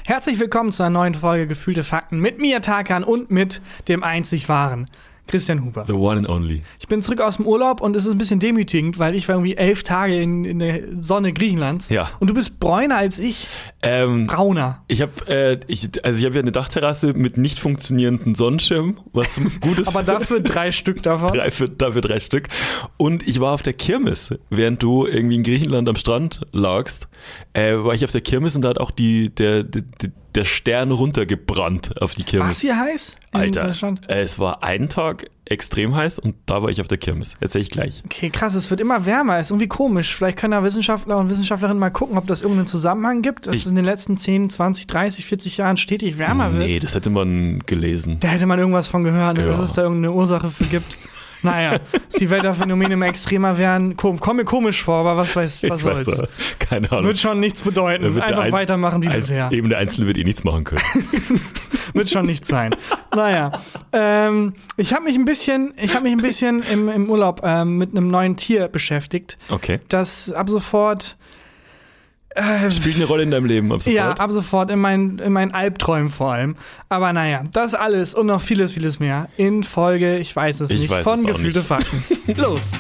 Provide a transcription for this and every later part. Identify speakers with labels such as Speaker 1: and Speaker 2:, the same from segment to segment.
Speaker 1: Herzlich willkommen zu einer neuen Folge Gefühlte Fakten mit mir, Tarkan, und mit dem einzig wahren Christian Huber.
Speaker 2: The one and only.
Speaker 1: Ich bin zurück aus dem Urlaub und es ist ein bisschen demütigend, weil ich war irgendwie 11 Tage in der Sonne Griechenlands.
Speaker 2: Ja.
Speaker 1: Und du bist bräuner als ich. Brauner.
Speaker 2: Ich habe hab ja eine Dachterrasse mit nicht funktionierenden Sonnenschirm, was gut ist.
Speaker 1: Aber dafür 3 Stück davon.
Speaker 2: Dafür 3 Stück. Und ich war auf der Kirmes, während du irgendwie in Griechenland am Strand lagst, war ich auf der Kirmes und da hat auch der Stern runtergebrannt auf die Kirmes.
Speaker 1: War es hier heiß?
Speaker 2: Alter, es war einen Tag extrem heiß und da war ich auf der Kirmes. Erzähl ich gleich.
Speaker 1: Okay, krass, es wird immer wärmer. Ist irgendwie komisch. Vielleicht können da Wissenschaftler und Wissenschaftlerinnen mal gucken, ob das irgendeinen Zusammenhang gibt, dass es in den letzten 10, 20, 30, 40 Jahren stetig wärmer wird.
Speaker 2: Nee, das hätte man gelesen.
Speaker 1: Da hätte man irgendwas von gehört,
Speaker 2: Ja.
Speaker 1: dass es da irgendeine Ursache für gibt. Naja, dass die Wetterphänomene immer extremer werden, kommt mir komisch vor, aber was soll's.
Speaker 2: Keine Ahnung.
Speaker 1: Wird schon nichts bedeuten. Einfach weitermachen wie bisher.
Speaker 2: Eben der Einzelne wird nichts machen können.
Speaker 1: Wird schon nichts sein. Naja, ich habe mich ein bisschen im Urlaub mit einem neuen Tier beschäftigt.
Speaker 2: Okay.
Speaker 1: Das ab sofort
Speaker 2: Spielt eine Rolle in deinem Leben ab sofort?
Speaker 1: Ja, ab sofort in meinen Albträumen vor allem. Aber naja, das alles und noch vieles, vieles mehr in Folge, ich weiß es nicht, von Gefühlte Fakten. Los!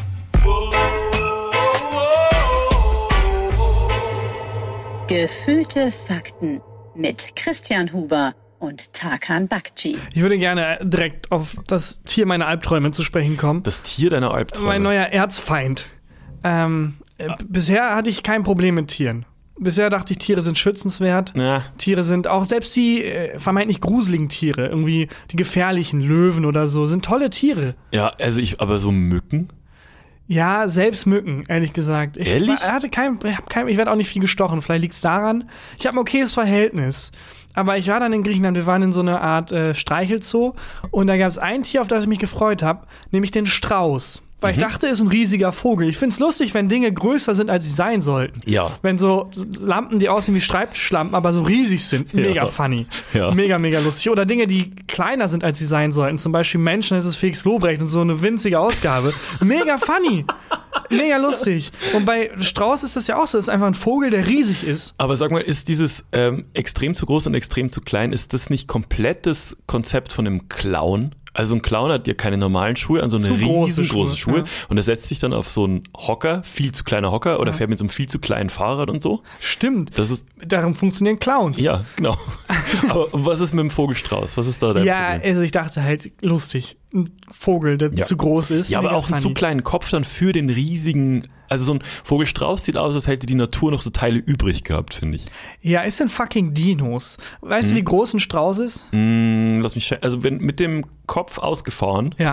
Speaker 3: Gefühlte Fakten mit Christian Huber und Tarkan Bakci.
Speaker 1: Ich würde gerne direkt auf das Tier meiner Albträume zu sprechen kommen.
Speaker 2: Das Tier deiner Albträume?
Speaker 1: Mein neuer Erzfeind. Bisher hatte ich kein Problem mit Tieren. Bisher dachte ich, Tiere sind schützenswert.
Speaker 2: Ja.
Speaker 1: Tiere sind auch, selbst die vermeintlich gruseligen Tiere, irgendwie die gefährlichen Löwen oder so, sind tolle Tiere.
Speaker 2: Ja, also aber so Mücken?
Speaker 1: Ja, selbst Mücken, ehrlich gesagt.
Speaker 2: Ehrlich?
Speaker 1: Ich werde auch nicht viel gestochen. Vielleicht liegt's daran. Ich habe ein okayes Verhältnis. Aber ich war dann in Griechenland, wir waren in so einer Art Streichelzoo und da gab es ein Tier, auf das ich mich gefreut habe, nämlich den Strauß. Weil ich dachte, es ist ein riesiger Vogel. Ich find's lustig, wenn Dinge größer sind, als sie sein sollten.
Speaker 2: Ja.
Speaker 1: Wenn so Lampen, die aussehen wie Schreibtischlampen, aber so riesig sind. Mega funny.
Speaker 2: Ja.
Speaker 1: Mega, mega lustig. Oder Dinge, die kleiner sind, als sie sein sollten. Zum Beispiel Menschen, das ist Felix Lobrecht und so eine winzige Ausgabe. Mega funny. Mega lustig. Und bei Strauß ist das ja auch so. Das ist einfach ein Vogel, der riesig ist.
Speaker 2: Aber sag mal, ist dieses extrem zu groß und extrem zu klein, ist das nicht komplett das Konzept von einem Clown? Also ein Clown hat ja keine normalen Schuhe, also eine riesengroße Schuhe.
Speaker 1: Ja.
Speaker 2: Und er setzt sich dann auf so einen Hocker, viel zu kleiner Hocker, oder fährt mit so einem viel zu kleinen Fahrrad und so.
Speaker 1: Stimmt.
Speaker 2: Das ist,
Speaker 1: darum funktionieren Clowns.
Speaker 2: ja, genau. Aber was ist mit dem Vogelstrauß? Was ist da dein Problem?
Speaker 1: Also ich dachte halt, lustig. Ein Vogel, der zu groß ist.
Speaker 2: Ja, aber
Speaker 1: mega
Speaker 2: auch einen
Speaker 1: funny.
Speaker 2: zu kleinen Kopf dann für den riesigen. Also so ein Vogelstrauß sieht aus, als hätte die Natur noch so Teile übrig gehabt, finde ich.
Speaker 1: Ja, es sind fucking Dinos. Weißt du, wie groß ein Strauß ist?
Speaker 2: Lass mich also wenn mit dem Kopf ausgefahren,
Speaker 1: Ja.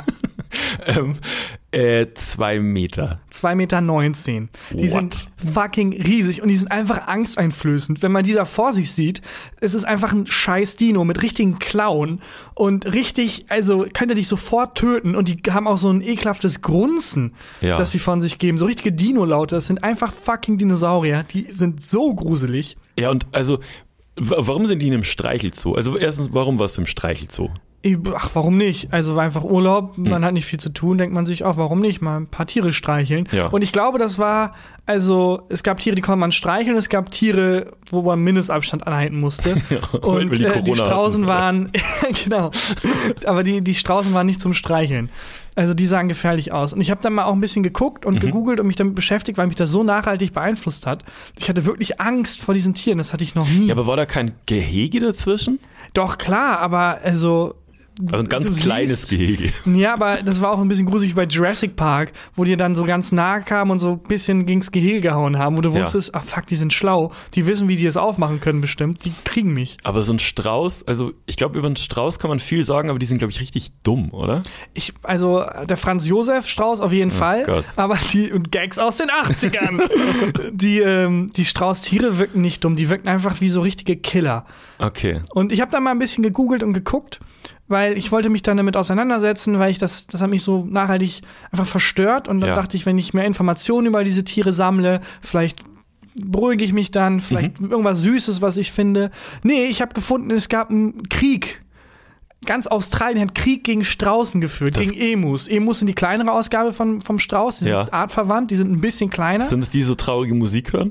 Speaker 2: 2 Meter.
Speaker 1: 2,19 Meter. Die sind fucking riesig und die sind einfach angsteinflößend. Wenn man die da vor sich sieht, es ist einfach ein scheiß Dino mit richtigen Klauen und richtig, also könnte dich sofort töten und die haben auch so ein ekelhaftes Grunzen,
Speaker 2: Ja.
Speaker 1: das sie von sich geben. So richtige Dino-Laute. Das sind einfach fucking Dinosaurier. Die sind so gruselig.
Speaker 2: Ja, und also, warum sind die in einem Streichelzoo? Also erstens, warum warst du im Streichelzoo?
Speaker 1: Ach, warum nicht? Also war einfach Urlaub, man hat nicht viel zu tun, denkt man sich auch, warum nicht? Mal ein paar Tiere streicheln.
Speaker 2: Ja.
Speaker 1: Und ich glaube, das war, also es gab Tiere, die konnte man streicheln, es gab Tiere, wo man Mindestabstand anhalten musste.
Speaker 2: Ja,
Speaker 1: und
Speaker 2: weil die Corona
Speaker 1: die Straußen
Speaker 2: hatten.
Speaker 1: waren, genau, aber die Straußen waren nicht zum Streicheln. Also die sahen gefährlich aus. Und ich habe dann mal auch ein bisschen geguckt und gegoogelt und mich damit beschäftigt, weil mich das so nachhaltig beeinflusst hat. Ich hatte wirklich Angst vor diesen Tieren, das hatte ich noch nie.
Speaker 2: Ja, aber war da kein Gehege dazwischen?
Speaker 1: Doch, klar, aber also
Speaker 2: Also ein ganz
Speaker 1: du
Speaker 2: kleines
Speaker 1: siehst-
Speaker 2: Gehege.
Speaker 1: Ja, aber das war auch ein bisschen gruselig bei Jurassic Park, wo die dann so ganz nah kamen und so ein bisschen gegens Gehege gehauen haben, wo du wusstest, ach fuck, die sind schlau, die wissen, wie die es aufmachen können bestimmt, die kriegen mich.
Speaker 2: Aber so ein Strauß, also ich glaube, über einen Strauß kann man viel sagen, aber die sind, glaube ich, richtig dumm, oder?
Speaker 1: Also der Franz Josef Strauß auf jeden Fall,
Speaker 2: Gott.
Speaker 1: aber und Gags aus den 80ern. die Straußtiere wirken nicht dumm, die wirken einfach wie so richtige Killer.
Speaker 2: Okay.
Speaker 1: Und ich habe da mal ein bisschen gegoogelt und geguckt, weil ich wollte mich dann damit auseinandersetzen, weil das hat mich so nachhaltig einfach verstört. Und dann dachte ich, wenn ich mehr Informationen über diese Tiere sammle, vielleicht beruhige ich mich dann, vielleicht irgendwas Süßes, was ich finde. Nee, ich habe gefunden, es gab einen Krieg. Ganz Australien hat Krieg gegen Straußen geführt, gegen Emus. Emus sind die kleinere Ausgabe vom Strauß, die sind artverwandt, die sind ein bisschen kleiner.
Speaker 2: Sind es die, die so traurige Musik hören?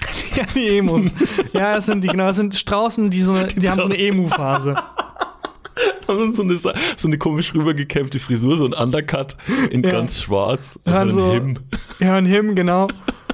Speaker 1: Ja, die Emos. Ja, das sind Straußen, die haben so eine Emu-Phase.
Speaker 2: Haben so eine komisch rübergekämmte Frisur, so ein Undercut in ganz schwarz.
Speaker 1: Ein Hymn, genau.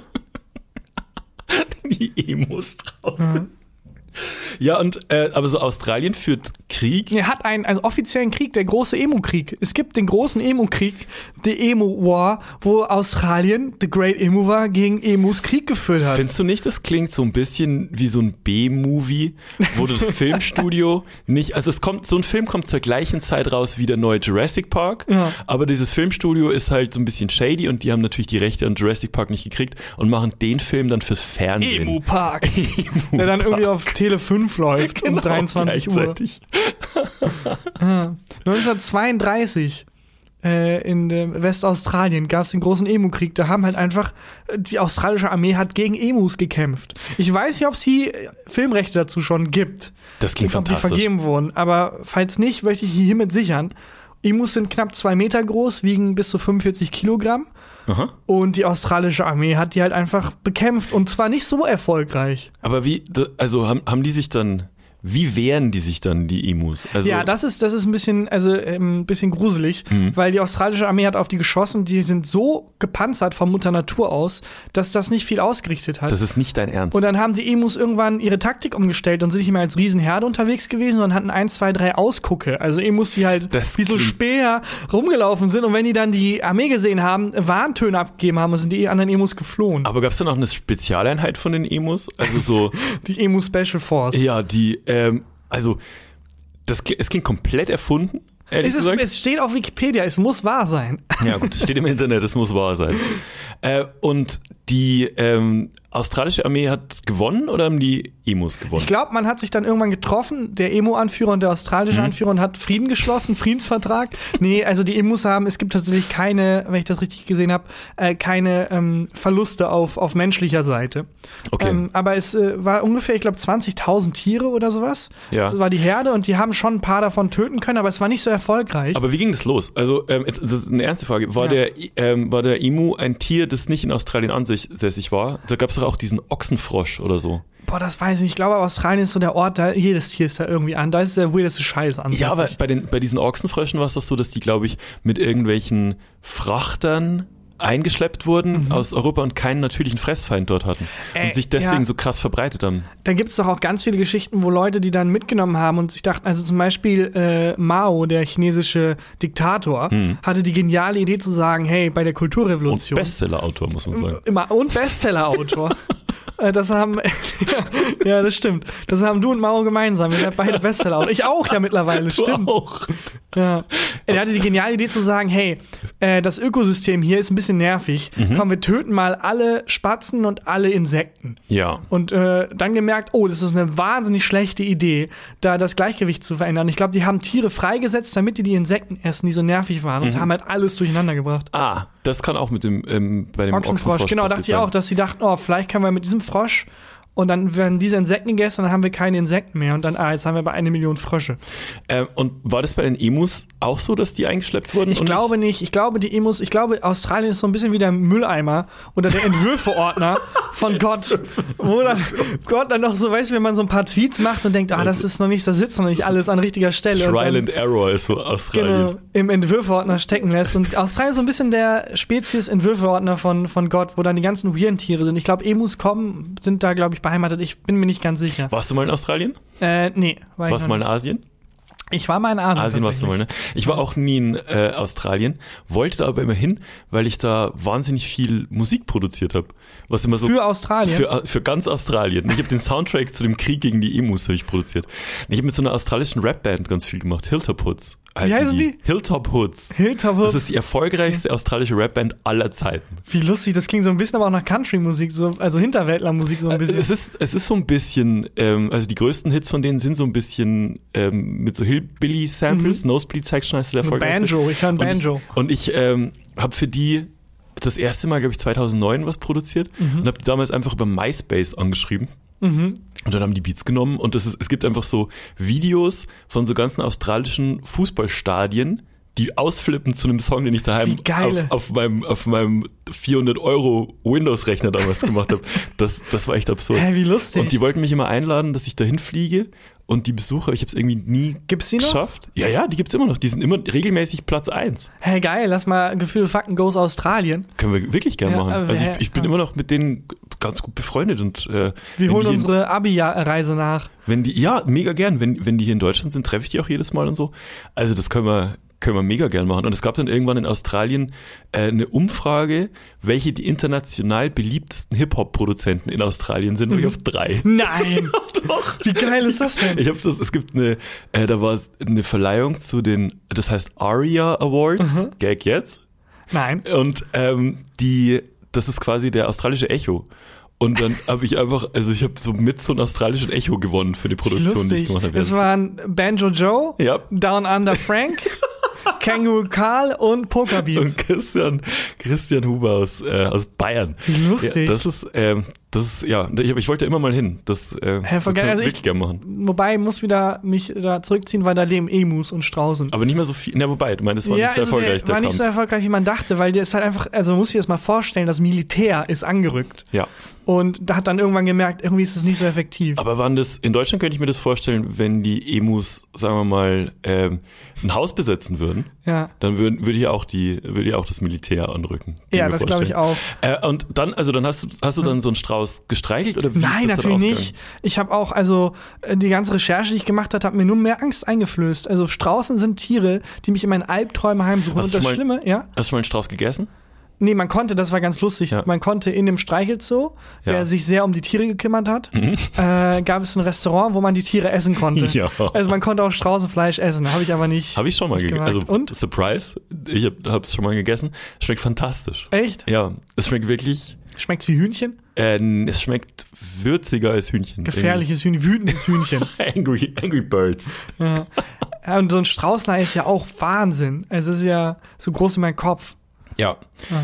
Speaker 2: Die Emo-Strauße. Ja, und aber so Australien führt Krieg.
Speaker 1: Er hat einen offiziellen Krieg, der große Emu-Krieg. Es gibt den großen Emu-Krieg, the Emu War, wo Australien, the Great Emu War, gegen Emus Krieg geführt hat.
Speaker 2: Findest du nicht, das klingt so ein bisschen wie so ein B-Movie, wo das Filmstudio nicht, also so ein Film kommt zur gleichen Zeit raus wie der neue Jurassic Park, aber dieses Filmstudio ist halt so ein bisschen shady und die haben natürlich die Rechte an Jurassic Park nicht gekriegt und machen den Film dann fürs Fernsehen.
Speaker 1: Emu Park. Der dann irgendwie auf Tele 5 läuft um 23 Uhr. 1932 in Westaustralien gab es den großen Emu-Krieg. Da haben halt einfach, die australische Armee hat gegen Emus gekämpft. Ich weiß nicht, ob es hier Filmrechte dazu schon gibt.
Speaker 2: Das klingt fantastisch.
Speaker 1: Die vergeben wurden. Aber falls nicht, möchte ich hiermit sichern. Emus sind knapp 2 Meter groß, wiegen bis zu 45 Kilogramm.
Speaker 2: Aha.
Speaker 1: Und die australische Armee hat die halt einfach bekämpft und zwar nicht so erfolgreich.
Speaker 2: Aber haben die sich dann, wie wehren die sich dann, die Emus? Also
Speaker 1: ja, das ist ein bisschen gruselig, weil die australische Armee hat auf die geschossen, die sind so gepanzert von Mutter Natur aus, dass das nicht viel ausgerichtet hat.
Speaker 2: Das ist nicht dein Ernst.
Speaker 1: Und dann haben die Emus irgendwann ihre Taktik umgestellt und sind nicht mehr als Riesenherde unterwegs gewesen, sondern hatten 1, 2, 3 Ausgucke. Also Emus, die halt wie so Späher rumgelaufen sind und wenn die dann die Armee gesehen haben, Warntöne abgegeben haben, sind die anderen Emus geflohen.
Speaker 2: Aber gab es dann auch eine Spezialeinheit von den Emus? Also so
Speaker 1: die Emu Special Force.
Speaker 2: Ja, es klingt komplett erfunden, ehrlich gesagt.
Speaker 1: Es steht auf Wikipedia, es muss wahr sein.
Speaker 2: Ja gut, es steht im Internet, es muss wahr sein. Und die australische Armee hat gewonnen oder haben die Emus gewonnen?
Speaker 1: Ich glaube, man hat sich dann irgendwann getroffen, der Emu-Anführer und der australische Anführer, und hat Frieden geschlossen, Friedensvertrag. Nee, also die Emus es gibt tatsächlich keine, wenn ich das richtig gesehen habe, keine Verluste auf menschlicher Seite.
Speaker 2: Okay.
Speaker 1: Aber es war ungefähr, ich glaube, 20.000 Tiere oder sowas.
Speaker 2: Ja.
Speaker 1: Das war die Herde und die haben schon ein paar davon töten können, aber es war nicht so erfolgreich.
Speaker 2: Aber wie ging das los? Also, das ist eine ernste Frage. War der Emu ein Tier, das nicht in Australien ansässig war? Da gab es auch diesen Ochsenfrosch oder so.
Speaker 1: Boah, das weiß ich nicht. Ich glaube, Australien ist so der Ort, da jedes Tier ist da irgendwie an. Da ist der weirdeste Scheiß an.
Speaker 2: Ja, aber bei diesen Ochsenfröschen war es doch so, dass die, glaube ich, mit irgendwelchen Frachtern eingeschleppt wurden aus Europa und keinen natürlichen Fressfeind dort hatten und sich deswegen so krass verbreitet haben.
Speaker 1: Da gibt es doch auch ganz viele Geschichten, wo Leute die dann mitgenommen haben und sich dachten, also zum Beispiel Mao, der chinesische Diktator, hatte die geniale Idee zu sagen, hey, bei der Kulturrevolution.
Speaker 2: Und Bestsellerautor, muss man sagen.
Speaker 1: Und Bestsellerautor. Das haben, ja, das stimmt. Das haben du und Mao gemeinsam. Wir sind beide Bestseller. Ich auch ja mittlerweile, stimmt.
Speaker 2: Du auch.
Speaker 1: Ja. Er hatte die geniale Idee zu sagen, hey, das Ökosystem hier ist ein bisschen nervig. Komm, wir töten mal alle Spatzen und alle Insekten.
Speaker 2: Ja.
Speaker 1: Und dann gemerkt, das ist eine wahnsinnig schlechte Idee, da das Gleichgewicht zu verändern. Ich glaube, die haben Tiere freigesetzt, damit die Insekten essen, die so nervig waren und haben halt alles durcheinander gebracht.
Speaker 2: Ah, das kann auch mit dem bei dem Ochsenfrosch
Speaker 1: genau, dachte ich auch, dass sie dachten, vielleicht können wir mit diesem Frosch und dann werden diese Insekten gegessen und dann haben wir keine Insekten mehr und dann, jetzt haben wir bei 1 Million Frösche.
Speaker 2: Und war das bei den Emus auch so, dass die eingeschleppt wurden?
Speaker 1: Ich glaube nicht. Ich glaube, Australien ist so ein bisschen wie der Mülleimer oder der Entwürfeordner von Gott, wo dann Gott dann noch so, weißt du, wenn man so ein paar Tweets macht und denkt, das ist noch nicht, da sitzt noch nicht alles an richtiger Stelle.
Speaker 2: Trial and Error ist so Australien.
Speaker 1: Genau, im Entwürfeordner stecken lässt. Und Australien ist so ein bisschen der Spezies-Entwürfeordner von Gott, wo dann die ganzen weirden Tiere sind. Ich glaube, Emus sind da, glaube ich, beheimatet. Ich bin mir nicht ganz sicher.
Speaker 2: Warst du mal in Australien?
Speaker 1: Nee.
Speaker 2: Warst du mal in Asien?
Speaker 1: Ich war mal in Asien.
Speaker 2: Asien warst du mal, ne? Ich war auch nie in Australien, wollte da aber immer hin, weil ich da wahnsinnig viel Musik produziert habe. Was immer so
Speaker 1: für Australien?
Speaker 2: Für ganz Australien. Ich habe den Soundtrack zu dem Krieg gegen die Emus ich produziert. Ich habe mit so einer australischen Rapband ganz viel gemacht. Hilltop Hoods.
Speaker 1: Wie heißen die?
Speaker 2: Hilltop Hoods.
Speaker 1: Hilltop Hoods.
Speaker 2: Das ist die erfolgreichste australische Rapband aller Zeiten.
Speaker 1: Wie lustig, das klingt so ein bisschen aber auch nach Country-Musik, so, also Hinterwäldler-Musik so ein bisschen.
Speaker 2: Es ist so ein bisschen, also die größten Hits von denen sind so ein bisschen mit so Hillbilly-Samples. Nosebleed Section heißt der erfolgreichste.
Speaker 1: Banjo, ich höre ein Banjo.
Speaker 2: Und ich habe für die das erste Mal, glaube ich, 2009 was produziert und habe die damals einfach über MySpace angeschrieben. Und dann haben die Beats genommen und es gibt einfach so Videos von so ganzen australischen Fußballstadien, die ausflippen zu einem Song, den ich daheim auf meinem 400 € Windows-Rechner damals gemacht habe. Das war echt absurd.
Speaker 1: Wie lustig.
Speaker 2: Und die wollten mich immer einladen, dass ich dahin fliege. Und die Besucher, ich habe es irgendwie nie geschafft. Ja, die gibt's immer noch. Die sind immer regelmäßig Platz 1.
Speaker 1: Hey, geil, lass mal Gefühl Fakten Goes Australien.
Speaker 2: Können wir wirklich gerne machen. Also ich bin immer noch mit denen ganz gut befreundet. Und
Speaker 1: wir holen unsere Abi-Reise nach.
Speaker 2: Mega gern. Wenn die hier in Deutschland sind, treffe ich die auch jedes Mal und so. Also das können wir mega gern machen. Und es gab dann irgendwann in Australien eine Umfrage, welche die international beliebtesten Hip-Hop-Produzenten in Australien sind, und ich auf 3.
Speaker 1: Nein! Doch! Wie geil ist das denn?
Speaker 2: Es gibt da war eine Verleihung zu den, das heißt ARIA Awards, Gag jetzt.
Speaker 1: Nein.
Speaker 2: Und das ist quasi der australische Echo. Und dann habe ich einfach, ich habe so ein australischen Echo gewonnen für die Produktion, die ich gemacht habe.
Speaker 1: Es waren Banjo Joe, Down Under Frank, Kangaroo Karl und Poker Beats.
Speaker 2: Und Christian Huber aus Bayern.
Speaker 1: Wie lustig.
Speaker 2: Ich wollte immer mal hin. Das kann ich wirklich gerne machen.
Speaker 1: Wobei, muss wieder mich da zurückziehen, weil da leben Emus und Straußen.
Speaker 2: Aber nicht mehr so viel. Wobei, du meinst, es war nicht so erfolgreich.
Speaker 1: War nicht so erfolgreich, wie man dachte, weil der ist halt einfach, man muss sich das mal vorstellen, das Militär ist angerückt.
Speaker 2: Ja.
Speaker 1: Und da hat dann irgendwann gemerkt, irgendwie ist es nicht so effektiv.
Speaker 2: Aber in Deutschland könnte ich mir das vorstellen, wenn die Emus, sagen wir mal, ein Haus besetzen würden, dann würde hier auch das Militär anrücken.
Speaker 1: Ja, das glaube ich auch.
Speaker 2: Und dann, dann hast du dann so einen Strauß gestreichelt oder wie?
Speaker 1: Nein, natürlich nicht. Ich habe auch, die ganze Recherche, die ich gemacht habe, hat mir nur mehr Angst eingeflößt. Also Straußen sind Tiere, die mich in meinen Albträumen heimsuchen.
Speaker 2: Hast du schon mal einen Strauß gegessen?
Speaker 1: Nee, man konnte, das war ganz lustig, man konnte in dem Streichelzoo, der sich sehr um die Tiere gekümmert hat, gab es ein Restaurant, wo man die Tiere essen konnte. Ja. Also man konnte auch Straußenfleisch essen, habe ich aber nicht.
Speaker 2: Habe ich schon mal gegessen. Und? Surprise, ich habe es schon mal gegessen. Schmeckt fantastisch.
Speaker 1: Echt?
Speaker 2: Ja, es schmeckt wirklich.
Speaker 1: Schmeckt's wie Hühnchen?
Speaker 2: Es schmeckt würziger als Hühnchen.
Speaker 1: Gefährliches Hühnchen, wütendes Hühnchen.
Speaker 2: Angry Birds.
Speaker 1: Ja. Und so ein Straußlei ist ja auch Wahnsinn. Also es ist ja so groß wie mein Kopf.
Speaker 2: Ja.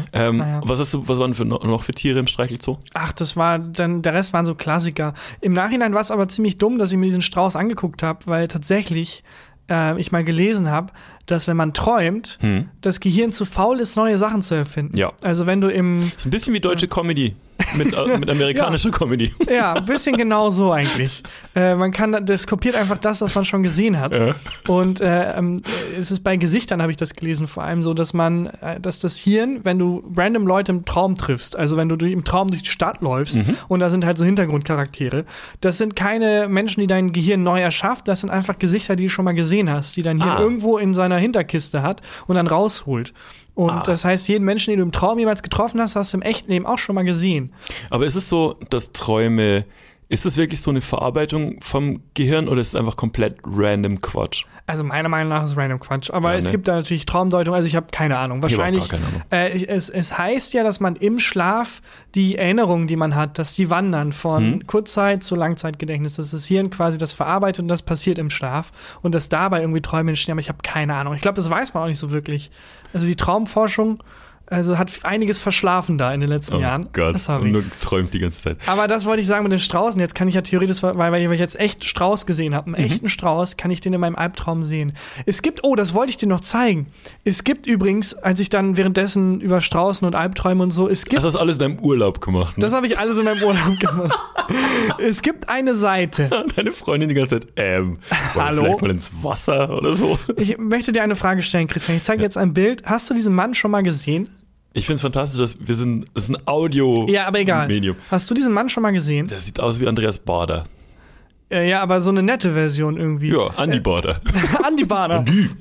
Speaker 2: Was waren noch für Tiere im Streichelzoo?
Speaker 1: Ach, der Rest waren so Klassiker. Im Nachhinein war es aber ziemlich dumm, dass ich mir diesen Strauß angeguckt habe, weil tatsächlich ich mal gelesen habe, dass wenn man träumt, das Gehirn zu faul ist, neue Sachen zu erfinden. Ja. Also wenn du
Speaker 2: ist ein bisschen wie deutsche Comedy. Mit amerikanischer Comedy.
Speaker 1: Ja, ein bisschen genau so eigentlich. Das kopiert einfach das, was man schon gesehen hat. Ja. Und es ist bei Gesichtern, habe ich das gelesen, vor allem so, dass das Hirn, wenn du random Leute im Traum triffst, also wenn du im Traum durch die Stadt läufst und da sind halt so Hintergrundcharaktere, das sind keine Menschen, die dein Gehirn neu erschafft, das sind einfach Gesichter, die du schon mal gesehen hast, die dein Hirn irgendwo in seiner Hinterkiste hat und dann rausholt. Und das heißt, jeden Menschen, den du im Traum jemals getroffen hast, hast du im echten Leben auch schon mal gesehen.
Speaker 2: Aber ist es so, dass Träume, ist das wirklich so eine Verarbeitung vom Gehirn oder ist es einfach komplett random Quatsch?
Speaker 1: Also meiner Meinung nach ist es random Quatsch. Aber es gibt da natürlich Traumdeutung, also ich habe keine Ahnung. Wahrscheinlich, ich habe auch keine Ahnung. Es heißt ja, dass man im Schlaf die Erinnerungen, die man hat, dass die wandern von Kurzzeit zu Langzeitgedächtnis. Dass das Hirn quasi das verarbeitet und das passiert im Schlaf. Und dass dabei irgendwie Träume entstehen, aber ich habe keine Ahnung. Ich glaube, das weiß man auch nicht so wirklich. Also die Traumforschung hat einiges verschlafen da in den letzten Jahren.
Speaker 2: Oh Gott, und nur geträumt die ganze Zeit.
Speaker 1: Aber das wollte ich sagen mit den Straußen. Jetzt kann ich ja theoretisch, weil ich jetzt echt Strauß gesehen habe, einen echten Strauß, kann ich den in meinem Albtraum sehen. Es gibt, das wollte ich dir noch zeigen. Es gibt übrigens, als ich dann währenddessen über Straußen und Albträume und so,
Speaker 2: Das hast du alles in deinem Urlaub gemacht. Ne?
Speaker 1: Das habe ich alles in meinem Urlaub gemacht. Es gibt eine Seite.
Speaker 2: Deine Freundin die ganze Zeit,
Speaker 1: hallo?
Speaker 2: Vielleicht mal ins Wasser oder so.
Speaker 1: Ich möchte dir eine Frage stellen, Christian. Ich zeige jetzt ein Bild. Hast du diesen Mann schon mal gesehen?
Speaker 2: Ich finde es fantastisch, das ist ein Audio-Medium.
Speaker 1: Ja, aber egal. Hast du diesen Mann schon mal gesehen?
Speaker 2: Der sieht aus wie Andreas Baader.
Speaker 1: Ja, aber so eine nette Version irgendwie.
Speaker 2: Ja, Andi Baader.
Speaker 1: Andi Baader.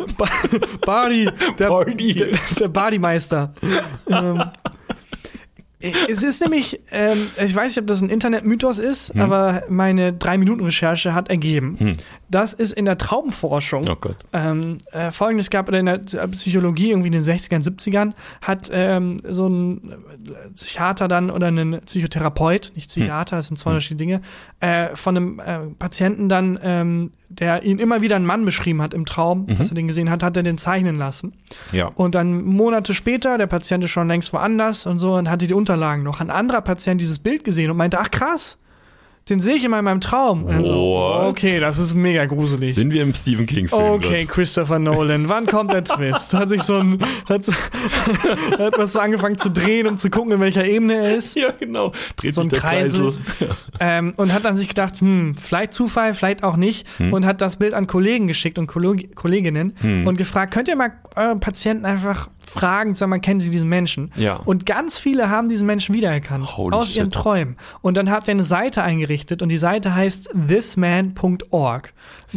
Speaker 1: Bardi. Der Bardi-Meister. Es ist nämlich, ich weiß nicht, ob das ein Internet-Mythos ist, aber meine 3-Minuten-Recherche hat ergeben, dass es in der Traumforschung Folgendes gab, oder in der Psychologie irgendwie in den 60ern, 70ern, hat so ein Psychiater dann oder ein Psychotherapeut, nicht Psychiater, das sind zwei unterschiedliche Dinge, von einem Patienten dann, der ihn immer wieder einen Mann beschrieben hat im Traum, dass er den gesehen hat, hat er den zeichnen lassen. Ja. Und dann Monate später, der Patient ist schon längst woanders und so, und hatte die Unterlagen noch. Ein anderer Patient dieses Bild gesehen und meinte, ach krass, den sehe ich immer in meinem Traum. Und so, okay, das ist mega gruselig.
Speaker 2: Sind wir im Stephen King-Film?
Speaker 1: Okay, grad? Christopher Nolan, wann kommt der Twist? Hat was so angefangen zu drehen, um zu gucken, in welcher Ebene er ist.
Speaker 2: Ja, genau.
Speaker 1: Dreht so sich der Kreisel. Und hat dann sich gedacht, vielleicht Zufall, vielleicht auch nicht. Und hat das Bild an Kollegen geschickt und Kolleginnen und gefragt, könnt ihr mal eure Patienten einfach fragen, sag mal, kennen Sie diesen Menschen?
Speaker 2: Ja.
Speaker 1: Und ganz viele haben diesen Menschen wiedererkannt. Aus ihren Träumen. Und dann hat er eine Seite eingerichtet und die Seite heißt thisman.org.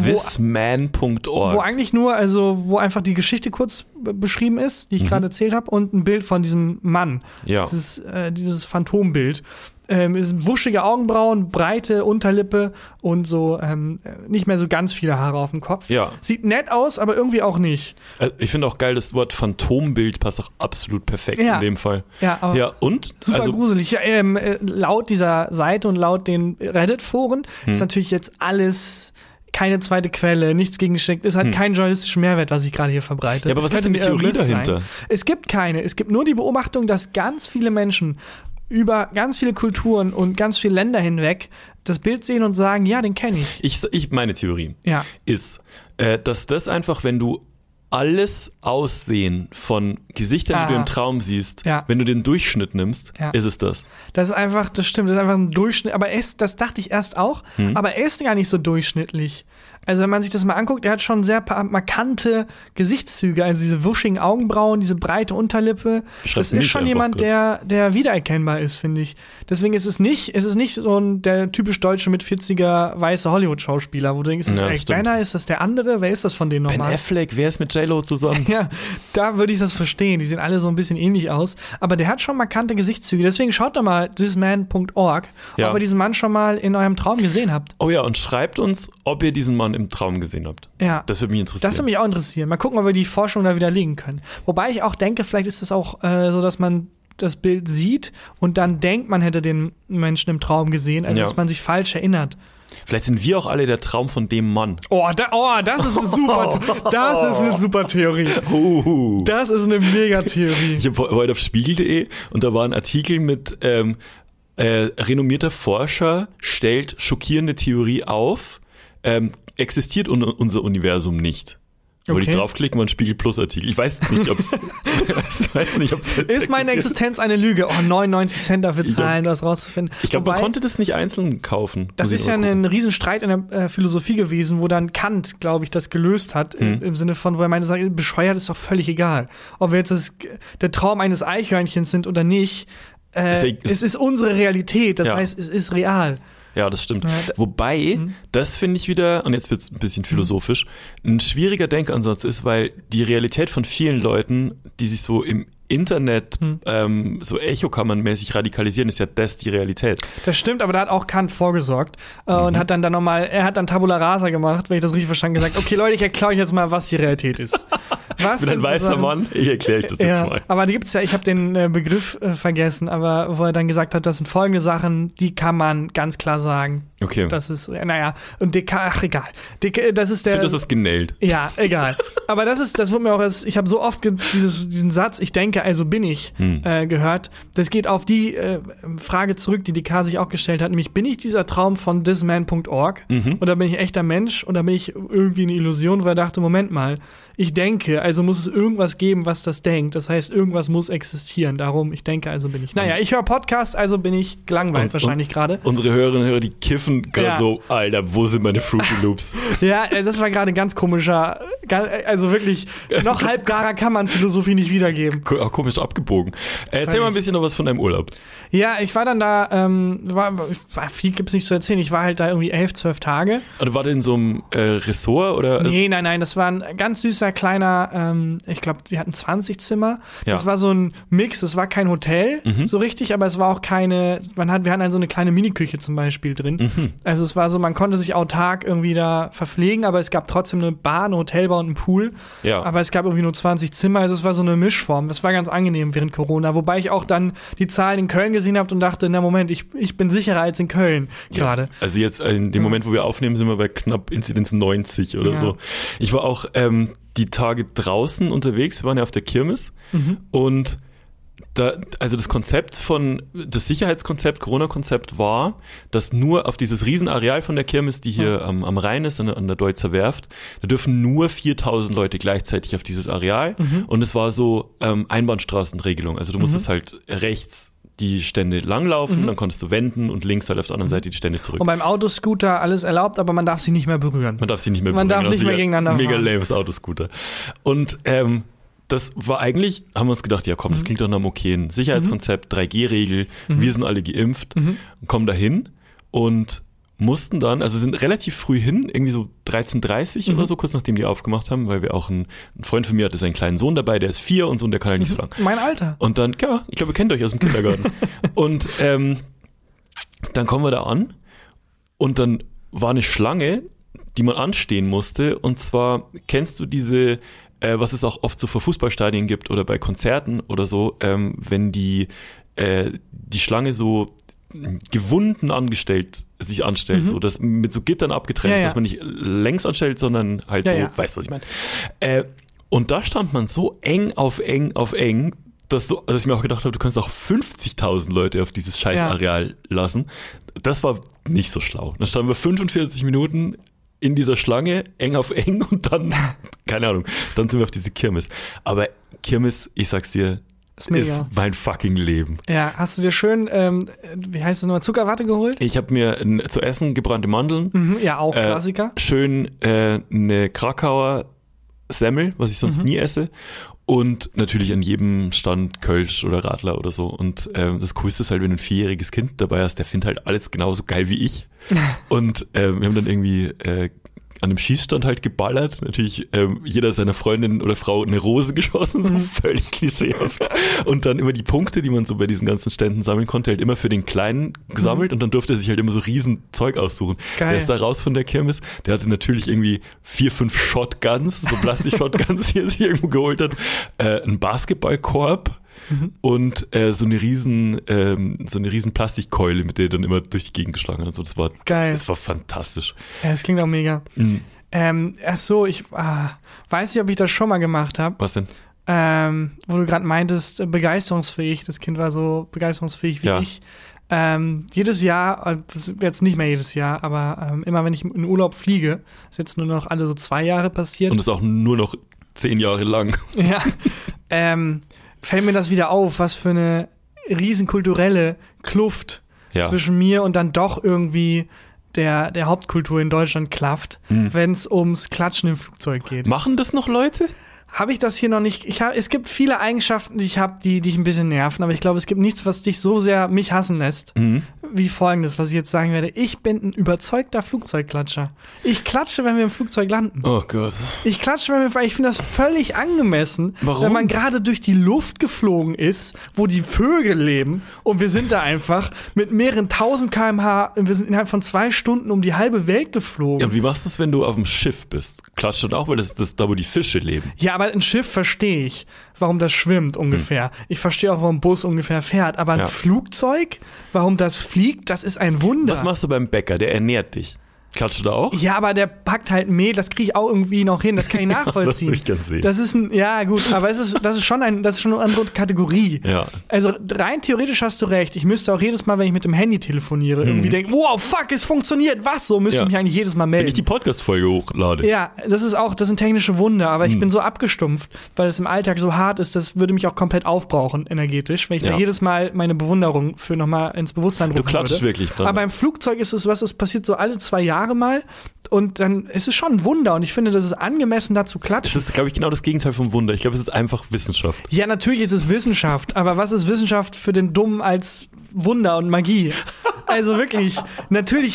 Speaker 2: Thisman.org.
Speaker 1: Wo eigentlich nur, wo einfach die Geschichte kurz beschrieben ist, die ich gerade erzählt habe, und ein Bild von diesem Mann.
Speaker 2: Ja.
Speaker 1: Dieses Phantombild. Ist wuschige Augenbrauen, breite Unterlippe und so nicht mehr so ganz viele Haare auf dem Kopf.
Speaker 2: Ja.
Speaker 1: Sieht nett aus, aber irgendwie auch nicht.
Speaker 2: Ich finde auch geil, das Wort Phantombild passt auch absolut perfekt in dem Fall.
Speaker 1: Ja, aber
Speaker 2: und?
Speaker 1: Super gruselig. Ja, laut dieser Seite und laut den Reddit-Foren ist natürlich jetzt alles keine zweite Quelle, nichts gegengeschickt. Es hat keinen journalistischen Mehrwert, was ich gerade hier verbreite.
Speaker 2: Ja, aber was ist denn die Theorie dahinter?
Speaker 1: Es gibt keine. Es gibt nur die Beobachtung, dass ganz viele Menschen über ganz viele Kulturen und ganz viele Länder hinweg das Bild sehen und sagen, ja, den kenne ich.
Speaker 2: Meine Theorie ist, dass das einfach, wenn du alles Aussehen von Gesichtern, die du im Traum siehst, wenn du den Durchschnitt nimmst, ist es das.
Speaker 1: Das stimmt, das ist einfach ein Durchschnitt, aber das dachte ich erst auch, aber er ist gar nicht so durchschnittlich. Also wenn man sich das mal anguckt, er hat schon sehr markante Gesichtszüge, also diese wuschigen Augenbrauen, diese breite Unterlippe. Das ist schon jemand, der wiedererkennbar ist, finde ich. Deswegen ist es nicht so der typisch deutsche mit 40er weiße Hollywood-Schauspieler, wo du denkst, ist das Eric Banner, ist das der andere? Wer ist das von denen nochmal?
Speaker 2: Ben Affleck, wer ist mit J-Lo zusammen?
Speaker 1: Ja, da würde ich das verstehen. Die sehen alle so ein bisschen ähnlich aus. Aber der hat schon markante Gesichtszüge. Deswegen schaut doch mal thisman.org, ob ihr diesen Mann schon mal in eurem Traum gesehen habt.
Speaker 2: Oh ja, und schreibt uns, ob ihr diesen Mann im Traum gesehen habt.
Speaker 1: Ja.
Speaker 2: Das würde mich interessieren.
Speaker 1: Das würde mich auch interessieren. Mal gucken, ob wir die Forschung da widerlegen können. Wobei ich auch denke, vielleicht ist es auch so, dass man das Bild sieht und dann denkt, man hätte den Menschen im Traum gesehen, also dass man sich falsch erinnert.
Speaker 2: Vielleicht sind wir auch alle der Traum von dem Mann.
Speaker 1: Das ist eine super Theorie. Das ist eine Mega-Theorie.
Speaker 2: Ich war heute auf spiegel.de und da war ein Artikel mit renommierter Forscher stellt schockierende Theorie auf, existiert unser Universum nicht. Da wollte ich draufklicken, war ein Spiegel Plus Artikel. Ich weiß nicht, ob es
Speaker 1: ist meine Existenz eine Lüge? 99 Cent dafür zahlen, das rauszufinden.
Speaker 2: Ich glaube, man konnte das nicht einzeln kaufen.
Speaker 1: Das ist ja ein Riesenstreit in der Philosophie gewesen, wo dann Kant, glaube ich, das gelöst hat, im Sinne von, wo er meinte, bescheuert ist doch völlig egal. Ob wir jetzt der Traum eines Eichhörnchens sind oder nicht, es ist unsere Realität, das heißt, es ist real.
Speaker 2: Ja, das stimmt. Wobei, das finde ich wieder, und jetzt wird es ein bisschen philosophisch, ein schwieriger Denkansatz ist, weil die Realität von vielen Leuten, die sich so im Internet so Echokammernmäßig radikalisieren, ist ja das die Realität.
Speaker 1: Das stimmt, aber da hat auch Kant vorgesorgt und hat dann er hat dann Tabula Rasa gemacht, wenn ich das richtig verstanden gesagt. Okay, Leute, ich erkläre euch jetzt mal, was die Realität ist.
Speaker 2: Ich bin ein weißer Mann, ich erkläre euch das jetzt mal.
Speaker 1: Aber die gibt's ja, ich habe den Begriff vergessen, aber wo er dann gesagt hat, das sind folgende Sachen, die kann man ganz klar sagen.
Speaker 2: Okay.
Speaker 1: Das ist, und egal. Das ist der.
Speaker 2: Ich finde, das ist genailt.
Speaker 1: Ja, egal. Aber das wird mir auch ich habe so oft diesen Satz, ich denke, also bin ich, gehört. Das geht auf die Frage zurück, die K sich auch gestellt hat, nämlich bin ich dieser Traum von thisman.org oder bin ich echter Mensch oder bin ich irgendwie eine Illusion, wo er dachte, Moment mal, ich denke, also muss es irgendwas geben, was das denkt. Das heißt, irgendwas muss existieren. Darum, ich denke, also bin ich. Naja, ich höre Podcast, also bin ich gelangweilt wahrscheinlich gerade.
Speaker 2: Unsere Hörerinnen und Hörer, die kiffen gerade so, Alter, wo sind meine Fruity Loops?
Speaker 1: Ja, das war gerade ganz komischer, also wirklich, noch halbgarer kann man Philosophie nicht wiedergeben.
Speaker 2: Auch komisch abgebogen. Erzähl mal ein bisschen noch was von deinem Urlaub.
Speaker 1: Ja, ich war dann da, viel gibt's nicht zu erzählen. Ich war halt da irgendwie 11, 12 Tage.
Speaker 2: Also war das in so einem Ressort oder?
Speaker 1: Nee, nein, das war ein ganz süßer kleiner, ich glaube, die hatten 20 Zimmer. Ja. Das war so ein Mix, das war kein Hotel, so richtig, aber es war auch wir hatten halt so eine kleine Miniküche zum Beispiel drin. Also es war so, man konnte sich autark irgendwie da verpflegen, aber es gab trotzdem eine Bar, eine Hotelbar und einen Pool. Ja. Aber es gab irgendwie nur 20 Zimmer, also es war so eine Mischform. Das war ganz angenehm während Corona, wobei ich auch dann die Zahlen in Köln gesehen habe und dachte, na Moment, ich bin sicherer als in Köln gerade. Ja.
Speaker 2: Also jetzt in dem Moment, wo wir aufnehmen, sind wir bei knapp Inzidenz 90 oder so. Ich war auch die Tage draußen unterwegs, wir waren ja auf der Kirmes und Also das Sicherheitskonzept, Corona-Konzept war, dass nur auf dieses Riesenareal von der Kirmes, die hier am Rhein ist, an der Deutzer Werft, da dürfen nur 4.000 Leute gleichzeitig auf dieses Areal. Und es war so Einbahnstraßenregelung. Also du musstest halt rechts die Stände langlaufen, dann konntest du wenden und links halt auf der anderen Seite die Stände zurück.
Speaker 1: Und beim Autoscooter alles erlaubt, aber man darf sie nicht mehr berühren.
Speaker 2: Man darf nicht mehr
Speaker 1: gegeneinander fahren.
Speaker 2: Mega lames Autoscooter. Und das war eigentlich, haben wir uns gedacht, ja komm, das klingt doch nach einem okayen Sicherheitskonzept, 3G-Regel, wir sind alle geimpft, kommen da hin und mussten dann, also sind relativ früh hin, irgendwie so 13:30 oder so, kurz nachdem die aufgemacht haben, weil wir auch ein Freund von mir hatte seinen kleinen Sohn dabei, der ist 4 und so, und der kann halt nicht so lang.
Speaker 1: Mein Alter.
Speaker 2: Und dann, ja, ich glaube, ihr kennt euch aus dem Kindergarten. Und dann kommen wir da an und dann war eine Schlange, die man anstehen musste, und zwar kennst du diese was es auch oft so für Fußballstadien gibt oder bei Konzerten oder so, wenn die Schlange so gewunden sich anstellt, so dass mit so Gittern abgetrennt ist, dass man nicht längs anstellt, sondern halt weißt was ich meine. Und da stand man so eng auf eng, dass ich mir auch gedacht habe, du kannst auch 50.000 Leute auf dieses Scheißareal lassen. Das war nicht so schlau. Dann standen wir 45 Minuten in dieser Schlange, eng auf eng, und dann, keine Ahnung, dann sind wir auf diese Kirmes. Aber Kirmes, ich sag's dir, ist mein fucking Leben.
Speaker 1: Ja, hast du dir schön, wie heißt das nochmal, Zuckerwatte geholt?
Speaker 2: Ich habe mir zu essen gebrannte Mandeln.
Speaker 1: Ja, auch Klassiker.
Speaker 2: Schön eine Krakauer Semmel, was ich sonst nie esse. Und natürlich an jedem Stand Kölsch oder Radler oder so. Und das Coolste ist halt, wenn du ein 4-jähriges Kind dabei hast, der findet halt alles genauso geil wie ich. Und wir haben dann irgendwie an dem Schießstand halt geballert. Natürlich jeder seiner Freundin oder Frau eine Rose geschossen, so völlig klischeehaft. Und dann immer die Punkte, die man so bei diesen ganzen Ständen sammeln konnte, halt immer für den Kleinen gesammelt. Und dann durfte er sich halt immer so riesen Zeug aussuchen. Geil. Der ist da raus von der Kirmes. Der hatte natürlich irgendwie 4-5 Shotguns, so Plastik-Shotguns, die er sich irgendwo geholt hat. Ein Basketballkorb. Und so eine riesen Plastikkeule, mit der er dann immer durch die Gegend geschlagen hat. So, das war geil. Das war fantastisch.
Speaker 1: Ja, das klingt auch mega. Ach so, ich weiß nicht, ob ich das schon mal gemacht habe.
Speaker 2: Was denn?
Speaker 1: Wo du gerade meintest, begeisterungsfähig. Das Kind war so begeisterungsfähig wie ich. Jedes Jahr, jetzt nicht mehr jedes Jahr, aber immer wenn ich in Urlaub fliege, ist jetzt nur noch alle so 2 Jahre passiert.
Speaker 2: Und das ist auch nur noch 10 Jahre lang.
Speaker 1: Ja. Fällt mir das wieder auf, was für eine riesen kulturelle Kluft zwischen mir und dann doch irgendwie der Hauptkultur in Deutschland klafft, wenn es ums Klatschen im Flugzeug geht.
Speaker 2: Machen das noch Leute?
Speaker 1: Habe ich das hier noch nicht. Es gibt viele Eigenschaften, die ich habe, die dich ein bisschen nerven, aber ich glaube, es gibt nichts, was dich so sehr mich hassen lässt, wie folgendes, was ich jetzt sagen werde. Ich bin ein überzeugter Flugzeugklatscher. Ich klatsche, wenn wir im Flugzeug landen.
Speaker 2: Oh Gott.
Speaker 1: Ich klatsche, ich finde das völlig angemessen,
Speaker 2: warum?
Speaker 1: Wenn man gerade durch die Luft geflogen ist, wo die Vögel leben, und wir sind da einfach mit mehreren 1000 km/h, und wir sind innerhalb von 2 Stunden um die halbe Welt geflogen.
Speaker 2: Ja, und wie machst du es, wenn du auf dem Schiff bist? Klatscht dann auch, weil das ist da, wo die Fische leben.
Speaker 1: Ja, aber ein Schiff verstehe ich, warum das schwimmt ungefähr. Ich verstehe auch, warum ein Bus ungefähr fährt. Aber ein Flugzeug, warum das fliegt, das ist ein Wunder.
Speaker 2: Was machst du beim Bäcker? Der ernährt dich. Klatscht du da auch?
Speaker 1: Ja, aber der packt halt Mehl, das kriege ich auch irgendwie noch hin, das kann ich nachvollziehen.
Speaker 2: Das würde ich ganz sehen.
Speaker 1: Das ist gut, aber das ist schon eine andere Kategorie.
Speaker 2: Ja.
Speaker 1: Also rein theoretisch hast du recht. Ich müsste auch jedes Mal, wenn ich mit dem Handy telefoniere, irgendwie denken, wow, fuck, es funktioniert, was? So müsste ich mich eigentlich jedes Mal melden.
Speaker 2: Wenn ich die Podcast-Folge hochlade.
Speaker 1: Ja, das sind technische Wunder, aber ich bin so abgestumpft, weil es im Alltag so hart ist, das würde mich auch komplett aufbrauchen, energetisch, wenn ich da jedes Mal meine Bewunderung für nochmal ins Bewusstsein rufen würde.
Speaker 2: Du klatschst wirklich dann.
Speaker 1: Aber beim Flugzeug ist es passiert so alle 2 Jahre mal, und dann ist es schon ein Wunder, und ich finde, das ist angemessen, da zu klatschen.
Speaker 2: Das ist, glaube ich, genau das Gegenteil vom Wunder. Ich glaube, es ist einfach Wissenschaft.
Speaker 1: Ja, natürlich ist es Wissenschaft, aber was ist Wissenschaft für den Dummen als Wunder und Magie? Also wirklich, natürlich,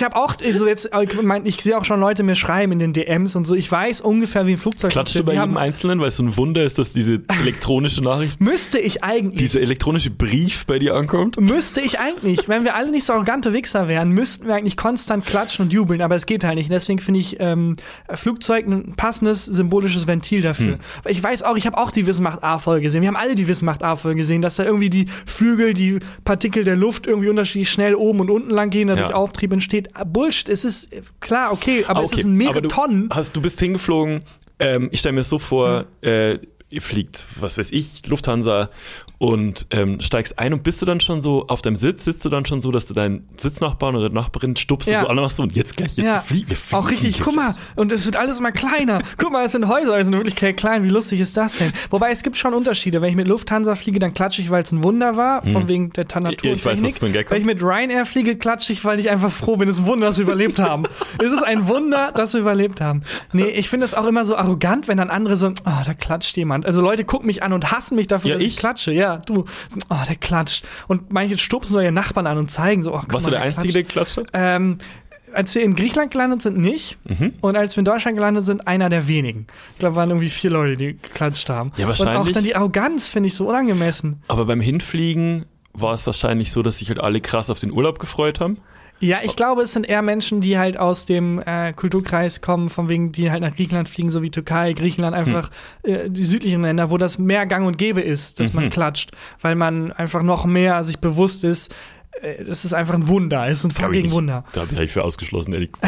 Speaker 1: ich sehe auch schon Leute mir schreiben in den DMs und so, ich weiß ungefähr, wie ein Flugzeug
Speaker 2: Klatscht du bei jedem Einzelnen, weil es so ein Wunder ist, dass diese elektronische Nachricht,
Speaker 1: müsste ich eigentlich,
Speaker 2: dieser elektronische Brief bei dir ankommt?
Speaker 1: Müsste ich eigentlich, wenn wir alle nicht so arrogante Wichser wären, müssten wir eigentlich konstant klatschen und jubeln, aber es geht halt nicht. Deswegen finde ich Flugzeug ein passendes, symbolisches Ventil dafür. Weil ich weiß auch, ich habe auch die Wissensmacht-A-Folge gesehen, wir haben alle die Wissensmacht-A-Folge gesehen, dass da irgendwie die Flügel, die Partikel der Luft irgendwie unterschiedlich schnell oben und unten lang gehen, dadurch Auftrieb entsteht. Bullshit, es ist klar, okay, aber es ist mehrere Tonnen.
Speaker 2: Du bist hingeflogen, ich stelle mir das so vor, ihr fliegt, was weiß ich, Lufthansa, und steigst ein und bist du dann schon so auf deinem Sitzt, sitzt du dann schon so, dass du deinen Sitznachbarn oder Nachbarin stupst du so an und machst so, und jetzt gleich, wir fliegen.
Speaker 1: Auch richtig, guck mal, und es wird alles mal kleiner. Guck mal, es sind Häuser, es sind wirklich klein, wie lustig ist das denn? Wobei, es gibt schon Unterschiede. Wenn ich mit Lufthansa fliege, dann klatsche ich, weil es ein Wunder war, von wegen der Naturtechnik.
Speaker 2: Ich weiß, was für ein Gag kommt.
Speaker 1: Wenn ich mit Ryanair fliege, klatsche ich, weil ich einfach froh bin. Es ist ein Wunder, dass wir überlebt haben. Es ist ein Wunder, dass wir überlebt haben. Nee, ich finde es auch immer so arrogant, wenn dann andere so, da klatscht jemand. Also Leute gucken mich an und hassen mich dafür, dass ich klatsche. Ja, du, der klatscht. Und manche stupsen so ihren Nachbarn an und zeigen so, guck
Speaker 2: Warst
Speaker 1: mal,
Speaker 2: du der Einzige, der klatscht?
Speaker 1: Als wir in Griechenland gelandet sind, nicht. Und als wir in Deutschland gelandet sind, einer der wenigen. Ich glaube, waren irgendwie 4 Leute, die geklatscht haben.
Speaker 2: Ja, wahrscheinlich.
Speaker 1: Und auch dann die Arroganz finde ich so unangemessen.
Speaker 2: Aber beim Hinfliegen war es wahrscheinlich so, dass sich halt alle krass auf den Urlaub gefreut haben.
Speaker 1: Ja, ich glaube, es sind eher Menschen, die halt aus dem Kulturkreis kommen, von wegen, die halt nach Griechenland fliegen, so wie Türkei, Griechenland, einfach die südlichen Länder, wo das mehr gang und gäbe ist, dass man klatscht, weil man einfach noch mehr sich bewusst ist, das ist einfach ein Wunder, es ist ein fucking Wunder.
Speaker 2: Da habe ich für ausgeschlossen, ehrlich gesagt.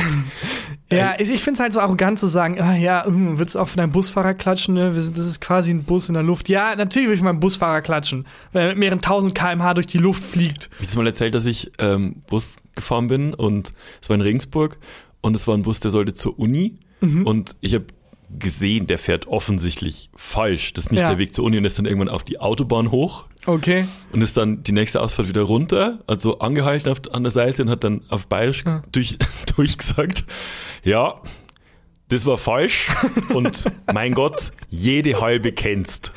Speaker 1: Ja, ich finde es halt so arrogant zu sagen, würdest du auch für deinen Busfahrer klatschen, ne? Das ist quasi ein Bus in der Luft. Ja, natürlich will ich für meinen Busfahrer klatschen, weil er mit mehreren 1000 km/h durch die Luft fliegt.
Speaker 2: Ich habe mal erzählt, dass ich Bus gefahren bin und es war in Regensburg und es war ein Bus, der sollte zur Uni und ich habe gesehen, der fährt offensichtlich falsch. Das ist nicht der Weg zur Uni und ist dann irgendwann auf die Autobahn hoch.
Speaker 1: Okay.
Speaker 2: Und ist dann die nächste Ausfahrt wieder runter, also angehalten an der Seite und hat dann auf Bayerisch durchgesagt, ja, das war falsch und mein Gott, jede halbe kennst.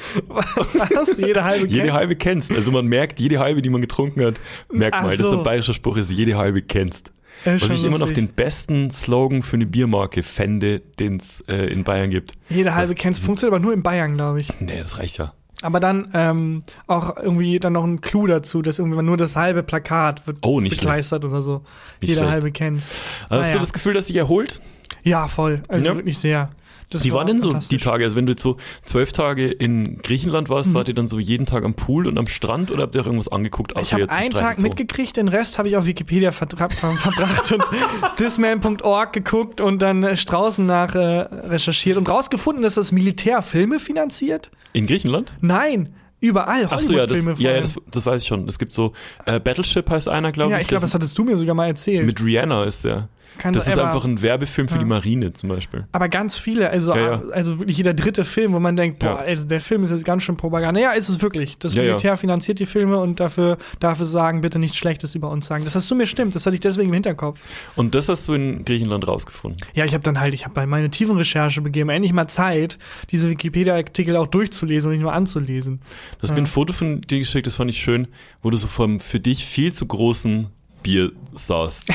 Speaker 1: Was? Jede halbe kennst?
Speaker 2: Jede halbe kennst. Also man merkt, jede halbe, die man getrunken hat, merkt man. Das ist ein bayerischer Spruch, ist jede halbe kennst. Was ich immer noch den besten Slogan für eine Biermarke fände, den es in Bayern gibt.
Speaker 1: Jede halbe kennst, funktioniert aber nur in Bayern, glaube ich.
Speaker 2: Nee, das reicht ja.
Speaker 1: Aber dann auch irgendwie dann noch ein Clou dazu, dass irgendwie nur das halbe Plakat wird bekleistert oder so.
Speaker 2: Nicht
Speaker 1: jeder
Speaker 2: schlecht.
Speaker 1: halbe kennst.
Speaker 2: Hast du das Gefühl, dass sich erholt?
Speaker 1: Ja, voll. Also wirklich sehr.
Speaker 2: Wie waren denn so die Tage? Also wenn du jetzt so 12 Tage in Griechenland warst, wart ihr dann so jeden Tag am Pool und am Strand oder habt ihr auch irgendwas angeguckt?
Speaker 1: Ich habe einen Tag mitgekriegt, den Rest habe ich auf Wikipedia verbracht und thisman.org geguckt und dann Straußen nach recherchiert und rausgefunden, dass das Militär Filme finanziert.
Speaker 2: In Griechenland?
Speaker 1: Nein. Überall,
Speaker 2: Hollywood-Filme. Das weiß ich schon. Es gibt so, Battleship heißt einer, glaube ich.
Speaker 1: Ja, ich glaube, das hattest du mir sogar mal erzählt.
Speaker 2: Mit Rihanna ist der. Das ist einfach ein Werbefilm für die Marine zum Beispiel.
Speaker 1: Aber ganz viele, also wirklich jeder dritte Film, wo man denkt, also der Film ist jetzt ganz schön Propaganda. Ja, ist es wirklich. Das Militär finanziert die Filme und dafür darf es sagen, bitte nichts Schlechtes über uns sagen. Das hast du mir stimmt, das hatte ich deswegen im Hinterkopf.
Speaker 2: Und das hast du in Griechenland rausgefunden?
Speaker 1: Ja, ich habe bei meiner tiefen Recherche begeben, endlich mal Zeit, diese Wikipedia-Artikel auch durchzulesen und nicht nur anzulesen.
Speaker 2: Du hast mir ein Foto von dir geschickt, das fand ich schön, wo du so vom für dich viel zu großen Bier saßt.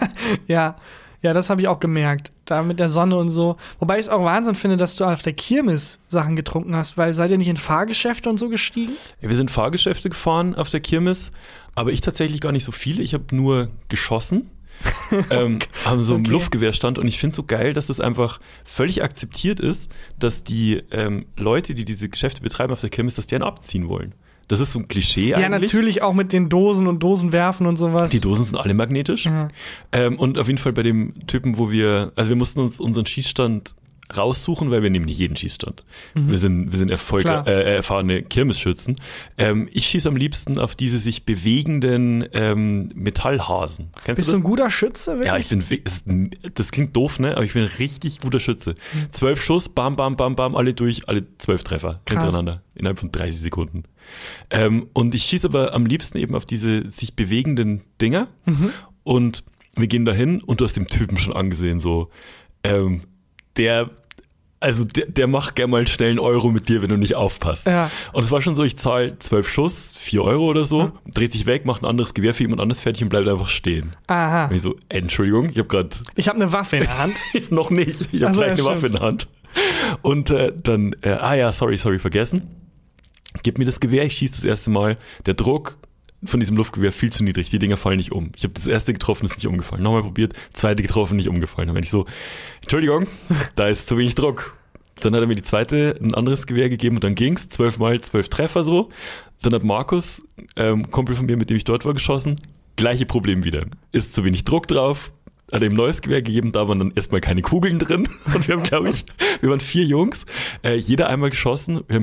Speaker 1: Ja, das habe ich auch gemerkt. Da mit der Sonne und so. Wobei ich es auch Wahnsinn finde, dass du auf der Kirmes Sachen getrunken hast, weil seid ihr nicht in Fahrgeschäfte und so gestiegen?
Speaker 2: Ja, wir sind Fahrgeschäfte gefahren auf der Kirmes, aber ich tatsächlich gar nicht so viele. Ich habe nur geschossen. Haben so einen Luftgewehrstand und ich finde es so geil, dass das einfach völlig akzeptiert ist, dass die Leute, die diese Geschäfte betreiben auf der Kirmes, dass die einen abziehen wollen. Das ist so ein Klischee eigentlich.
Speaker 1: Ja, natürlich auch mit den Dosen und Dosenwerfen und sowas.
Speaker 2: Die Dosen sind alle magnetisch. Ja. Und auf jeden Fall bei dem Typen, wir mussten uns unseren Schießstand raussuchen, weil wir nehmen nicht jeden Schießstand. Wir sind erfahrene Kirmesschützen. Ich schieße am liebsten auf diese sich bewegenden Metallhasen.
Speaker 1: Bist du ein guter Schütze? Wirklich?
Speaker 2: Ja, das klingt doof, ne? Aber ich bin ein richtig guter Schütze. 12 Schuss, bam, bam, bam, bam, alle 12 Treffer hintereinander. Innerhalb von 30 Sekunden. Und ich schieße aber am liebsten eben auf diese sich bewegenden Dinger. Und wir gehen dahin und du hast dem Typen schon angesehen, so, der macht gerne mal schnell einen Euro mit dir, wenn du nicht aufpasst. Ja. Und es war schon so, ich zahle 12 Schuss, 4 Euro oder so, dreht sich weg, macht ein anderes Gewehr für jemand anderes fertig und bleibt einfach stehen.
Speaker 1: Aha.
Speaker 2: Und ich so, Entschuldigung, ich habe
Speaker 1: eine Waffe in der Hand.
Speaker 2: Noch nicht, ich habe gleich eine Waffe in der Hand. Und dann, sorry, vergessen. Gib mir das Gewehr, ich schieße das erste Mal. Der Druck von diesem Luftgewehr viel zu niedrig, die Dinger fallen nicht um. Ich habe das erste getroffen, ist nicht umgefallen. Nochmal probiert, zweite getroffen, nicht umgefallen. Dann bin ich so, Entschuldigung, da ist zu wenig Druck. Dann hat er mir die zweite, ein anderes Gewehr gegeben und dann ging's, 12 mal 12 Treffer so. Dann hat Markus, Kumpel von mir, mit dem ich dort war, geschossen. Gleiche Problem wieder. Ist zu wenig Druck drauf. Hat ihm ein neues Gewehr gegeben, da waren dann erstmal keine Kugeln drin. Und wir haben, wir waren 4 Jungs, jeder einmal geschossen. Wir haben,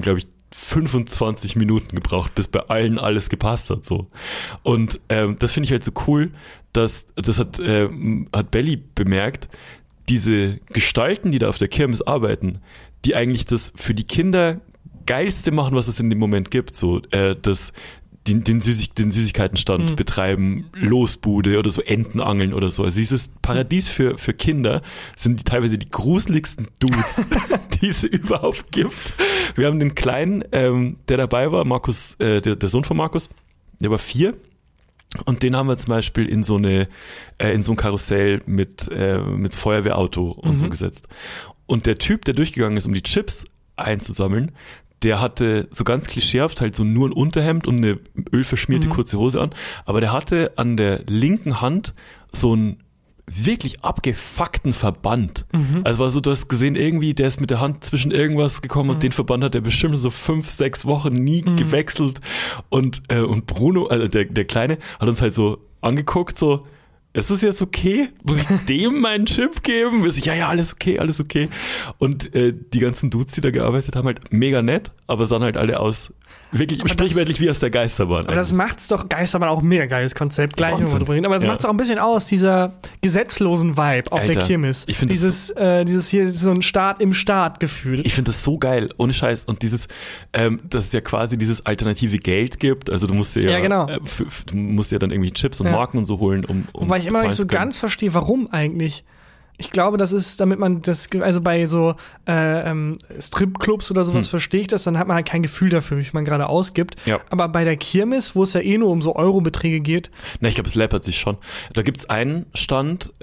Speaker 2: 25 Minuten gebraucht, bis bei allen alles gepasst hat, so. Und das finde ich halt so cool, das hat Belly bemerkt, diese Gestalten, die da auf der Kirmes arbeiten, die eigentlich das für die Kinder Geilste machen, was es in dem Moment gibt, so den Süßigkeitenstand betreiben, Losbude oder so Entenangeln oder so. Also dieses Paradies für Kinder sind teilweise die gruseligsten Dudes, die es überhaupt gibt. Wir haben den Kleinen, der dabei war, Markus, der Sohn von Markus, der war 4. Und den haben wir zum Beispiel in so ein Karussell mit Feuerwehrauto und so gesetzt. Und der Typ, der durchgegangen ist, um die Chips einzusammeln, der hatte so ganz klischeehaft halt so nur ein Unterhemd und eine ölverschmierte kurze Hose an, aber der hatte an der linken Hand so einen wirklich abgefuckten Verband. Also war so, du hast gesehen, irgendwie, der ist mit der Hand zwischen irgendwas gekommen und den Verband hat er bestimmt so 5-6 Wochen nie gewechselt. Und Bruno, also der Kleine, hat uns halt so angeguckt, so, ist es jetzt okay? Muss ich dem meinen Chip geben? Ja, alles okay. Und die ganzen Dudes, die da gearbeitet haben, halt mega nett, aber sahen halt alle aus, wirklich sprichwörtlich wie aus der Geisterbahn.
Speaker 1: Aber das macht's doch, Geisterbahn auch ein mega geiles Konzept, gleich noch drüber reden. Aber das macht's auch ein bisschen aus, dieser gesetzlosen Vibe auf der Kirmes. Ich finde dieses hier so ein Staat im Staat Gefühl.
Speaker 2: Ich finde das so geil, ohne Scheiß. Und dieses, dass es ja quasi dieses alternative Geld gibt. Also du musst dir du musst dir dann irgendwie Chips und Marken und so holen, um
Speaker 1: Wobei ich immer noch nicht so ganz verstehe, warum eigentlich. Ich glaube, das ist, damit man das, also bei so Stripclubs oder sowas verstehe ich das, dann hat man halt kein Gefühl dafür, wie man gerade ausgibt. Ja. Aber bei der Kirmes, wo es ja nur um so Eurobeträge geht.
Speaker 2: Na, ich glaube, es läppert sich schon. Da gibt's einen Stand,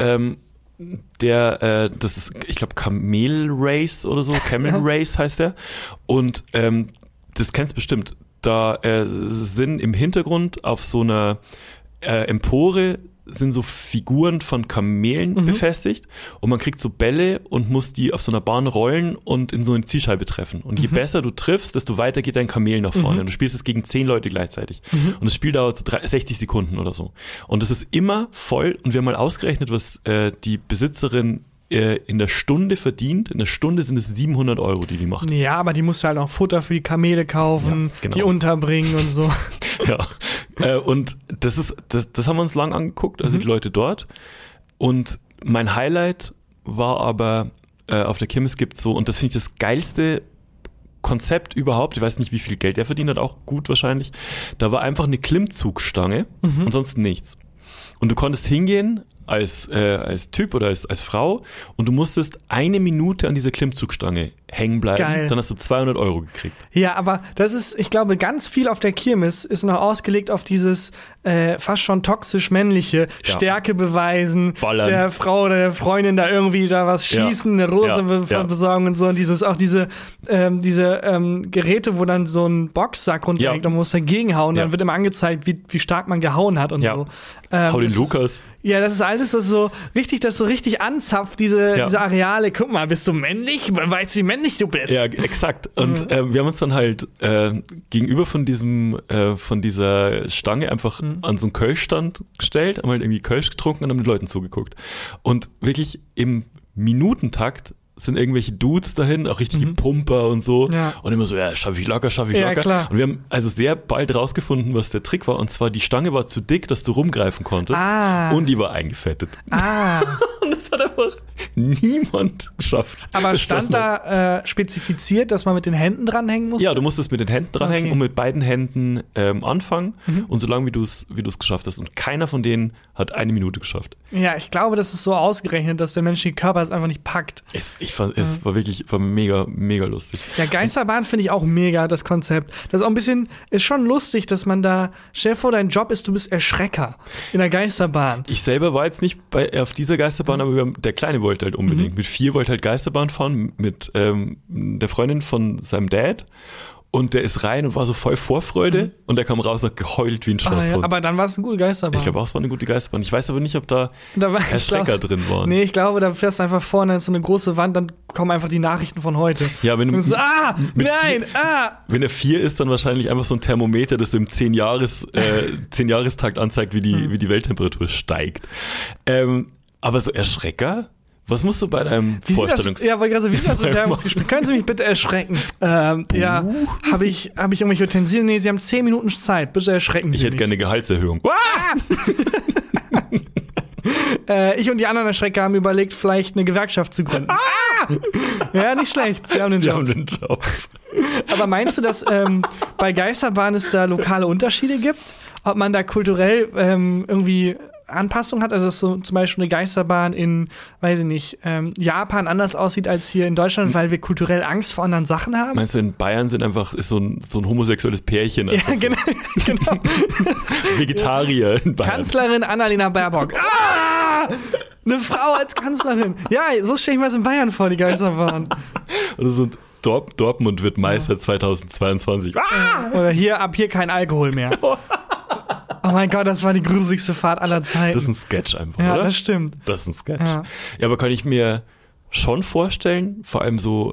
Speaker 2: das ist, ich glaube, Camel Race oder so, Camel Race heißt der. Und das kennst du bestimmt. Da sind im Hintergrund auf so einer Empore sind so Figuren von Kamelen befestigt und man kriegt so Bälle und muss die auf so einer Bahn rollen und in so eine Zielscheibe treffen. Und je besser du triffst, desto weiter geht dein Kamel nach vorne. Und du spielst es gegen 10 Leute gleichzeitig. Und das Spiel dauert so 60 Sekunden oder so. Und es ist immer voll und wir haben mal ausgerechnet, was die Besitzerin in der Stunde verdient. In der Stunde sind es 700 €, die macht.
Speaker 1: Ja, aber die musst du halt auch Futter für die Kamele kaufen, die unterbringen und so.
Speaker 2: Ja, und das haben wir uns lang angeguckt, also die Leute dort. Und mein Highlight war aber, auf der Kirmes gibt's so, und das finde ich das geilste Konzept überhaupt, ich weiß nicht, wie viel Geld er verdient hat, auch gut wahrscheinlich. Da war einfach eine Klimmzugstange und sonst nichts. Und du konntest hingehen als Typ oder als Frau und du musstest 1 Minute an dieser Klimmzugstange hängen bleiben. Geil. Dann hast du 200 € gekriegt.
Speaker 1: Ja, aber das ist, ich glaube, ganz viel auf der Kirmes ist noch ausgelegt auf dieses fast schon toxisch männliche Stärke beweisen, Ballern. Der Frau oder der Freundin da irgendwie da was schießen, eine Rose besorgen und so. Und diese Geräte, wo dann so ein Boxsack runterhängt und man muss dagegen hauen. Dann wird immer angezeigt, wie stark man gehauen hat und so.
Speaker 2: Hau den Lukas.
Speaker 1: Ja, das ist alles das so richtig anzapft, diese Areale. Guck mal, bist du männlich? Weißt du, wie männlich du bist?
Speaker 2: Ja, exakt. Und wir haben uns dann halt gegenüber von dieser Stange einfach an so einen Kölschstand gestellt, haben halt irgendwie Kölsch getrunken und haben den Leuten zugeguckt. Und wirklich im Minutentakt sind irgendwelche Dudes dahin, auch richtige Pumper und so. Ja. Und immer so, schaff ich locker.
Speaker 1: Klar.
Speaker 2: Und wir haben also sehr bald rausgefunden, was der Trick war. Und zwar, die Stange war zu dick, dass du rumgreifen konntest. Und die war eingefettet. Und das hat einfach niemand geschafft.
Speaker 1: Aber stand da spezifiziert, dass man mit den Händen dranhängen muss?
Speaker 2: Ja, du musstest mit den Händen dranhängen und mit beiden Händen anfangen. Und so lange, wie du es geschafft hast. Und keiner von denen hat 1 Minute geschafft.
Speaker 1: Ja, ich glaube, das ist so ausgerechnet, dass der menschliche Körper es einfach nicht packt.
Speaker 2: Es war mega, mega lustig.
Speaker 1: Ja, Geisterbahn finde ich auch mega, das Konzept. Das ist auch ein bisschen, ist schon lustig, dass man da, stell dir vor, dein Job ist, du bist Erschrecker in der Geisterbahn.
Speaker 2: Ich selber war jetzt nicht auf dieser Geisterbahn, aber der Kleine wollte halt unbedingt. Mit 4 wollte halt Geisterbahn fahren, mit der Freundin von seinem Dad. Und der ist rein und war so voll Vorfreude und der kam raus und hat geheult wie ein Schlosshund.
Speaker 1: Aber dann war es eine gute Geisterbahn.
Speaker 2: Ich glaube auch, es war eine gute Geisterbahn. Ich weiß aber nicht, ob da Erschrecker drin waren.
Speaker 1: Nee, ich glaube, da fährst du einfach vorne in so eine große Wand, dann kommen einfach die Nachrichten von heute.
Speaker 2: Ja, wenn du
Speaker 1: so,
Speaker 2: wenn er 4 ist, dann wahrscheinlich einfach so ein Thermometer, das im 10-Jahrestakt anzeigt, wie die Welttemperatur steigt. Aber so Erschrecker Was musst du bei deinem Vorstellungsgespräch?
Speaker 1: Ja, weil gerade so, wie sieht das Bewerbungsgespräch? Können Sie mich bitte erschrecken? Ja, habe ich irgendwelche Utensilien? Nee, Sie haben 10 Minuten Zeit. Bitte erschrecken Sie mich.
Speaker 2: Ich hätte gerne eine Gehaltserhöhung.
Speaker 1: Ich und die anderen Erschrecker haben überlegt, vielleicht eine Gewerkschaft zu gründen. Ja, nicht schlecht. Sie haben den Job. Aber meinst du, dass bei Geisterbahnen es da lokale Unterschiede gibt? Ob man da kulturell irgendwie Anpassung hat? Also dass so zum Beispiel eine Geisterbahn in, weiß ich nicht, Japan anders aussieht als hier in Deutschland, weil wir kulturell Angst vor anderen Sachen haben?
Speaker 2: Meinst du, in Bayern ist so ein homosexuelles Pärchen?
Speaker 1: Ja, genau.
Speaker 2: Vegetarier in Bayern.
Speaker 1: Kanzlerin Annalena Baerbock. Eine Frau als Kanzlerin. Ja, so stelle ich mir das in Bayern vor, die Geisterbahn.
Speaker 2: Oder so Dortmund wird Meister 2022.
Speaker 1: Oder ab hier kein Alkohol mehr. Oh mein Gott, das war die gruseligste Fahrt aller Zeiten.
Speaker 2: Das ist ein Sketch einfach,
Speaker 1: ja,
Speaker 2: oder?
Speaker 1: Ja, das stimmt.
Speaker 2: Das ist ein Sketch. Ja, aber kann ich mir schon vorstellen, vor allem so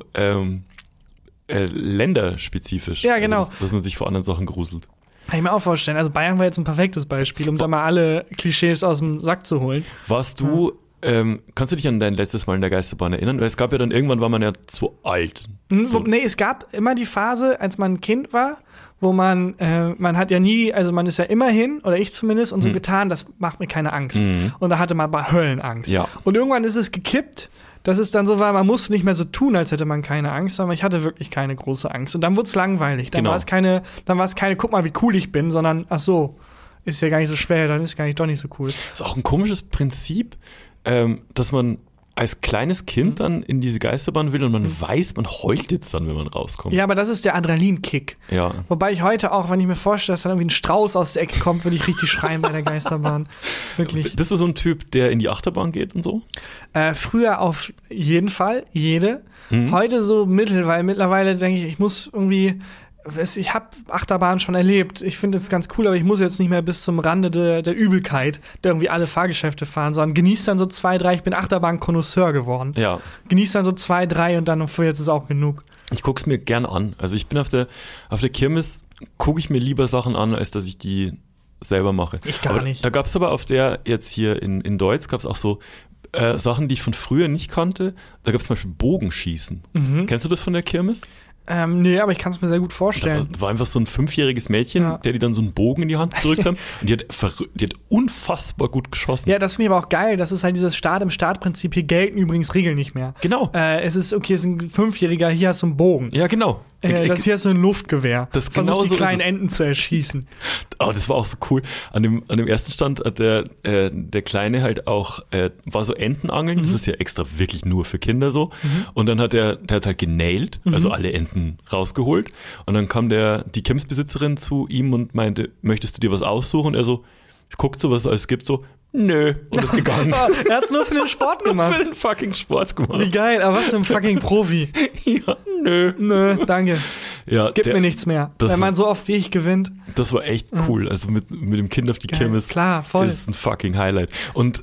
Speaker 2: länderspezifisch.
Speaker 1: Ja, genau.
Speaker 2: Also, dass man sich vor anderen Sachen gruselt.
Speaker 1: Kann ich mir auch vorstellen. Also Bayern war jetzt ein perfektes Beispiel, um da mal alle Klischees aus dem Sack zu holen.
Speaker 2: Warst du, kannst du dich an dein letztes Mal in der Geisterbahn erinnern? Weil es gab ja dann irgendwann, war man ja zu alt.
Speaker 1: So. Nee, es gab immer die Phase, als man ein Kind war, wo man hat ja nie, also man ist ja immer hin, oder ich zumindest, und so getan, das macht mir keine Angst. Und da hatte man bei Höllenangst.
Speaker 2: Ja.
Speaker 1: Und irgendwann ist es gekippt, dass es dann so war, man musste nicht mehr so tun, als hätte man keine Angst, sondern ich hatte wirklich keine große Angst. Und dann wurde es langweilig. Dann war es keine, guck mal, wie cool ich bin, sondern, ach so, ist ja gar nicht so schwer, dann ist gar nicht, doch nicht so cool.
Speaker 2: Das ist auch ein komisches Prinzip, dass man als kleines Kind dann in diese Geisterbahn will und man weiß, man heult jetzt dann, wenn man rauskommt.
Speaker 1: Ja, aber das ist der Adrenalinkick.
Speaker 2: Ja.
Speaker 1: Wobei ich heute auch, wenn ich mir vorstelle, dass dann irgendwie ein Strauß aus der Ecke kommt, würde ich richtig schreien bei der Geisterbahn. Wirklich.
Speaker 2: Bist du so ein Typ, der in die Achterbahn geht und so?
Speaker 1: Früher auf jeden Fall, jede. Heute so mittel, weil mittlerweile denke ich muss irgendwie, ich habe Achterbahn schon erlebt. Ich finde es ganz cool, aber ich muss jetzt nicht mehr bis zum Rande der Übelkeit, da irgendwie alle Fahrgeschäfte fahren, sondern genieß dann so 2, 3. Ich bin Achterbahn-Konnoisseur geworden.
Speaker 2: Ja.
Speaker 1: Genieß dann so 2, 3 und dann jetzt ist auch genug.
Speaker 2: Ich guck's mir gern an. Also ich bin auf der Kirmes, gucke ich mir lieber Sachen an, als dass ich die selber mache.
Speaker 1: Ich gar nicht.
Speaker 2: Da gab's aber auf der jetzt hier in Deutsch gab's auch so Sachen, die ich von früher nicht kannte. Da gab's zum Beispiel Bogenschießen. Kennst du das von der Kirmes?
Speaker 1: Nee, aber ich kann es mir sehr gut vorstellen.
Speaker 2: Da war einfach so ein 5-jähriges Mädchen, der die dann so einen Bogen in die Hand gedrückt haben. Und die hat unfassbar gut geschossen.
Speaker 1: Ja, das finde ich aber auch geil. Das ist halt dieses Start-im-Start-Prinzip. Hier gelten übrigens Regeln nicht mehr.
Speaker 2: Genau.
Speaker 1: Es ist, okay, es ist ein 5-Jähriger, hier hast du einen Bogen.
Speaker 2: Ja, genau.
Speaker 1: Das hier hast du ein Luftgewehr.
Speaker 2: Das
Speaker 1: versucht
Speaker 2: genau
Speaker 1: die
Speaker 2: so
Speaker 1: kleinen Enten zu erschießen.
Speaker 2: Oh, das war auch so cool. An dem ersten Stand hat der Kleine halt auch, war so Entenangeln. Das ist ja extra wirklich nur für Kinder so. Und dann der hat's halt genailt, also alle Enten rausgeholt. Und dann kam die Kirmesbesitzerin zu ihm und meinte, möchtest du dir was aussuchen? Und er so, guckt so, was es alles gibt, so, nö, und ist gegangen.
Speaker 1: Er hat's nur für den Sport gemacht.
Speaker 2: Nur für den fucking Sport gemacht.
Speaker 1: Wie geil, aber was für ein fucking Profi.
Speaker 2: Ja, nö.
Speaker 1: Nö, danke.
Speaker 2: Ja,
Speaker 1: Gibt mir nichts mehr. Wenn man so oft wie ich gewinnt.
Speaker 2: Das war echt cool. Also mit dem Kind auf die Kirmes.
Speaker 1: Klar, voll.
Speaker 2: Ist ein fucking Highlight. Und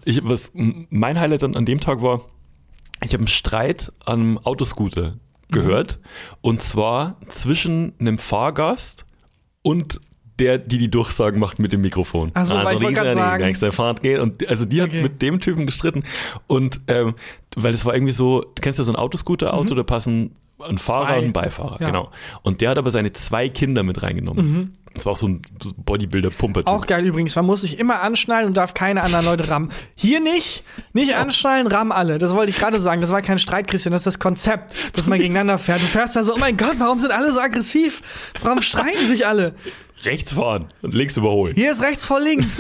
Speaker 2: mein Highlight dann an dem Tag war, ich habe einen Streit an einem Autoscooter gehört. Und zwar zwischen einem Fahrgast und die Durchsagen macht mit dem Mikrofon.
Speaker 1: Ach so, weil ich wollte gerade sagen.
Speaker 2: Die nächste Fahrt geht. Und also die hat mit dem Typen gestritten. Und weil es war irgendwie so, du kennst ja so ein Autoscooter-Auto, da passen ein Fahrer und ein Beifahrer, genau. Und der hat aber seine 2 Kinder mit reingenommen. Das war auch so ein Bodybuilder-Pumper.
Speaker 1: Auch geil übrigens, man muss sich immer anschnallen und darf keine anderen Leute rammen. Hier nicht anschnallen, rammen alle. Das wollte ich gerade sagen, das war kein Streit, Christian, das ist das Konzept, dass man gegeneinander fährt. Du fährst da so, oh mein Gott, warum sind alle so aggressiv? Warum streiten sich alle?
Speaker 2: Rechts fahren und links überholen.
Speaker 1: Hier ist rechts vor links.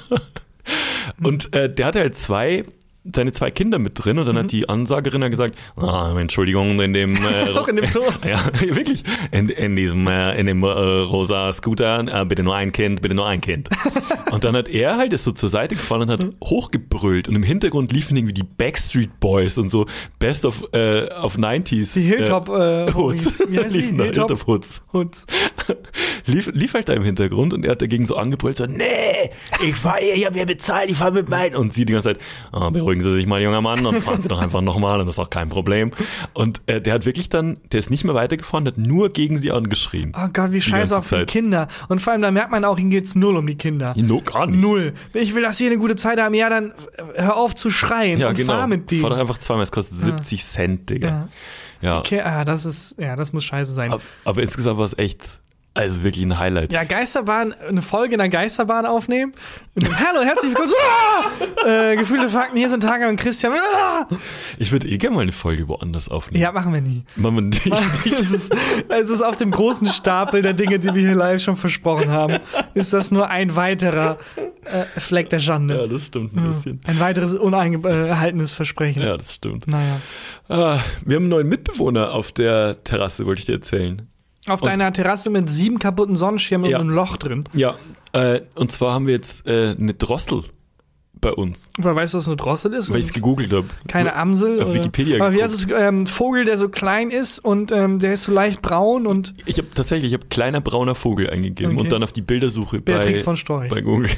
Speaker 2: Und der hatte halt seine 2 Kinder mit drin und dann hat die Ansagerin dann gesagt, Entschuldigung, in dem
Speaker 1: auch in dem Ton.
Speaker 2: Ja, wirklich. In dem rosa Scooter, bitte nur ein Kind. Und dann hat er halt ist so zur Seite gefahren und hat hochgebrüllt und im Hintergrund liefen irgendwie die Backstreet Boys und so Best of 90s.
Speaker 1: Die Hilltop
Speaker 2: Hoods.
Speaker 1: Wie heißt die?
Speaker 2: Hilltop Hoods. lief halt da im Hintergrund und er hat dagegen so angebrüllt, so, nee, ich fahre hier, ich habe hier bezahlt, ich fahre mit meinen. Und sie die ganze Zeit, beruhigen Sie sich mal, junger Mann, und fahren Sie doch einfach nochmal und das ist auch kein Problem. Und der hat wirklich dann, der ist nicht mehr weitergefahren, hat nur gegen sie angeschrien.
Speaker 1: Oh Gott, wie scheiße auch für die Kinder. Und vor allem, da merkt man auch, ihm geht's null um die Kinder.
Speaker 2: No, gar nicht.
Speaker 1: Null. Ich will, dass sie eine gute Zeit haben. Ja, dann hör auf zu schreien und fahr mit denen.
Speaker 2: Fahr doch einfach zweimal, es kostet 70 Cent, Digga. Ja.
Speaker 1: Okay, das muss scheiße sein.
Speaker 2: Aber insgesamt war es echt, also wirklich ein Highlight.
Speaker 1: Ja, Geisterbahn, eine Folge in der Geisterbahn aufnehmen. Hallo, herzlich willkommen. Gefühlte Fakten, hier sind Tarkan und Christian.
Speaker 2: Ich würde gerne mal eine Folge woanders aufnehmen.
Speaker 1: Ja, machen wir nie.
Speaker 2: Machen wir nicht.
Speaker 1: Es ist auf dem großen Stapel der Dinge, die wir hier live schon versprochen haben, ist das nur ein weiterer Fleck der Schande.
Speaker 2: Ja, das stimmt ein bisschen.
Speaker 1: Ein weiteres uneingehaltenes Versprechen.
Speaker 2: Ja, das stimmt.
Speaker 1: Naja.
Speaker 2: Wir haben einen neuen Mitbewohner auf der Terrasse, wollte ich dir erzählen.
Speaker 1: Auf deiner Terrasse mit 7 kaputten Sonnenschirmen und einem Loch drin.
Speaker 2: Ja, und zwar haben wir jetzt eine Drossel bei uns.
Speaker 1: Weil weißt du, was eine Drossel ist?
Speaker 2: Weil ich es gegoogelt habe.
Speaker 1: Keine Amsel?
Speaker 2: Auf Wikipedia
Speaker 1: aber wie heißt es? Ein Vogel, der so klein ist und der ist so leicht braun und...
Speaker 2: Ich habe kleiner brauner Vogel eingegeben und dann auf die Bildersuche
Speaker 1: Beatrix von Storch.
Speaker 2: Bei Google.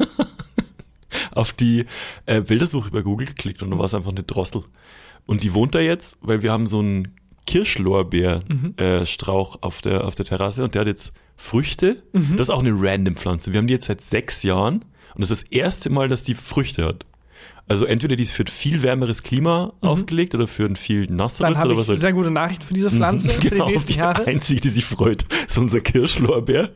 Speaker 2: Auf die Bildersuche bei Google geklickt und dann war es einfach eine Drossel. Und die wohnt da jetzt, weil wir haben so einen Kirschlorbeer-Strauch auf der Terrasse und der hat jetzt Früchte. Das ist auch eine random Pflanze. Wir haben die jetzt seit 6 Jahren und das ist das erste Mal, dass die Früchte hat. Also entweder die ist für ein viel wärmeres Klima ausgelegt oder für ein viel nasseres.
Speaker 1: Dann habe
Speaker 2: ich
Speaker 1: sehr gute Nachrichten für diese Pflanze für die nächsten Jahre.
Speaker 2: Die einzige, die sich freut, ist unser Kirschlorbeer.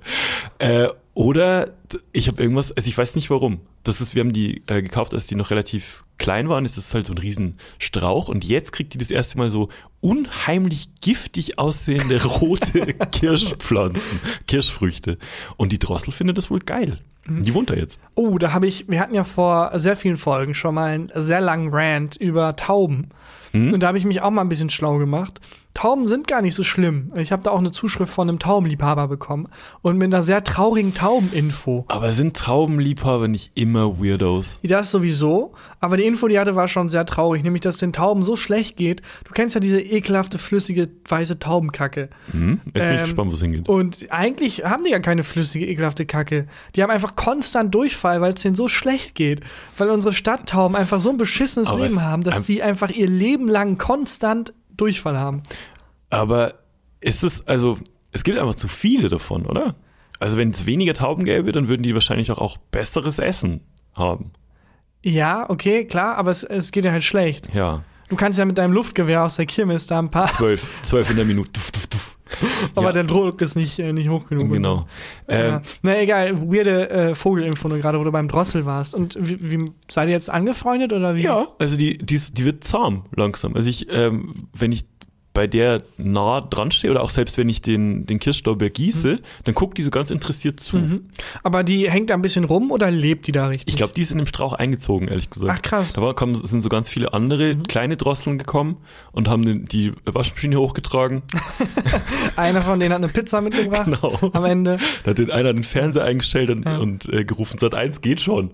Speaker 2: Oder ich habe irgendwas, also ich weiß nicht warum. Wir haben die gekauft, als die noch relativ klein waren. Es ist halt so ein Riesenstrauch und jetzt kriegt die das erste Mal so unheimlich giftig aussehende rote Kirschfrüchte. Und die Drossel findet das wohl geil. Die wohnt da jetzt.
Speaker 1: Oh, wir hatten ja vor sehr vielen Folgen schon mal einen sehr langen Rant über Tauben. Und da habe ich mich auch mal ein bisschen schlau gemacht. Tauben sind gar nicht so schlimm. Ich habe da auch eine Zuschrift von einem Taubenliebhaber bekommen und mit einer sehr traurigen Taubeninfo.
Speaker 2: Aber sind Taubenliebhaber nicht immer Weirdos?
Speaker 1: Das sowieso, aber die Info, die hatte, war schon sehr traurig, nämlich, dass es den Tauben so schlecht geht. Du kennst ja diese ekelhafte, flüssige, weiße Taubenkacke.
Speaker 2: Jetzt bin ich gespannt, wo es hingeht.
Speaker 1: Und eigentlich haben die ja keine flüssige, ekelhafte Kacke. Die haben einfach konstant Durchfall, weil es denen so schlecht geht. Weil unsere Stadttauben einfach so ein beschissenes Leben haben, dass die einfach ihr Leben lang konstant Durchfall haben.
Speaker 2: Aber es gibt einfach zu viele davon, oder? Also wenn es weniger Tauben gäbe, dann würden die wahrscheinlich auch besseres Essen haben.
Speaker 1: Ja, okay, klar, aber es geht ja halt schlecht.
Speaker 2: Ja.
Speaker 1: Du kannst ja mit deinem Luftgewehr aus der Kirmes da ein paar...
Speaker 2: 12 in der Minute. Duff, duff, duff.
Speaker 1: Aber der Druck ist nicht hoch genug.
Speaker 2: Genau.
Speaker 1: Na egal, weirde Vogelinfo, gerade wo du beim Drossel warst. Und wie seid ihr jetzt angefreundet oder wie?
Speaker 2: Ja, also die wird zahm langsam. Also wenn ich bei der nah dran stehe oder auch selbst wenn ich den Kirschlorbeer gieße, dann guckt die so ganz interessiert zu.
Speaker 1: Aber die hängt da ein bisschen rum oder lebt die da richtig?
Speaker 2: Ich glaube, die ist in dem Strauch eingezogen, ehrlich gesagt.
Speaker 1: Ach krass.
Speaker 2: Sind so ganz viele andere kleine Drosseln gekommen und haben die Waschmaschine hochgetragen.
Speaker 1: Einer von denen hat eine Pizza mitgebracht.
Speaker 2: Genau.
Speaker 1: Am Ende.
Speaker 2: Da hat einer den Fernseher eingestellt und gerufen, Sat.1 geht schon.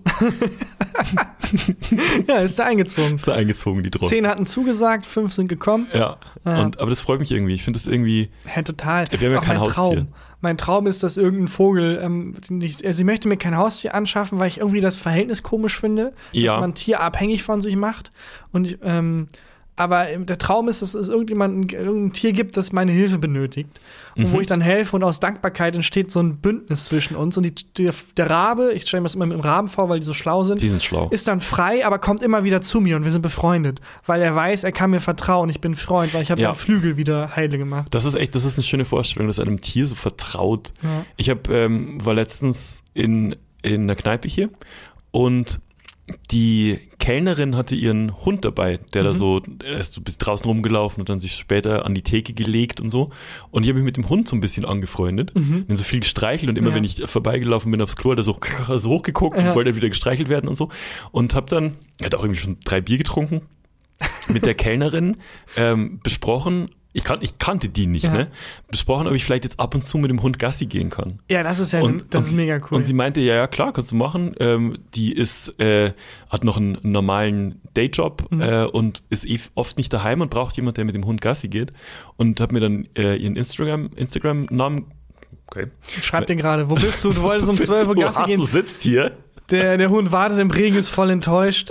Speaker 1: Ja, ist da eingezogen.
Speaker 2: Die Drossel.
Speaker 1: 10 hatten zugesagt, 5 sind gekommen.
Speaker 2: Ja. Aber das freut mich irgendwie. Ich finde das irgendwie...
Speaker 1: Ja, total.
Speaker 2: Wir haben ja kein Haustier.
Speaker 1: Mein Traum ist, dass irgendein Vogel, ich möchte mir kein Haustier anschaffen, weil ich irgendwie das Verhältnis komisch finde, dass man ein Tier abhängig von sich macht. Und aber der Traum ist, dass es irgendein Tier gibt, das meine Hilfe benötigt. Und wo ich dann helfe und aus Dankbarkeit entsteht so ein Bündnis zwischen uns. Und der Rabe, ich stelle mir das immer mit dem Raben vor, weil die so schlau sind.
Speaker 2: Die sind schlau.
Speaker 1: Ist dann frei, aber kommt immer wieder zu mir und wir sind befreundet. Weil er weiß, er kann mir vertrauen. Ich bin Freund, weil ich habe seinen Flügel wieder heile gemacht.
Speaker 2: Das ist eine schöne Vorstellung, dass einem Tier so vertraut. Ja. Ich war letztens in einer Kneipe hier und die Kellnerin hatte ihren Hund dabei, der da so, er ist so bis draußen rumgelaufen und dann sich später an die Theke gelegt und so. Und ich habe mich mit dem Hund so ein bisschen angefreundet, den so viel gestreichelt und immer wenn ich vorbeigelaufen bin aufs Klo, hat er so hochgeguckt und wollte wieder gestreichelt werden und so. Und er hat auch irgendwie schon 3 Bier getrunken, mit der Kellnerin besprochen. Ich kannte die nicht, besprochen, ob ich vielleicht jetzt ab und zu mit dem Hund Gassi gehen kann.
Speaker 1: Ja, das ist ist mega cool.
Speaker 2: Und sie meinte, ja, klar, kannst du machen. Die hat noch einen normalen Dayjob und ist oft nicht daheim und braucht jemand, der mit dem Hund Gassi geht. Und hat mir dann ihren Instagram-Namen Okay.
Speaker 1: Schreib dir gerade, wo bist du? Du wolltest um 12 Uhr Gassi gehen.
Speaker 2: Du sitzt hier.
Speaker 1: Der Hund wartet im Regen, ist voll enttäuscht.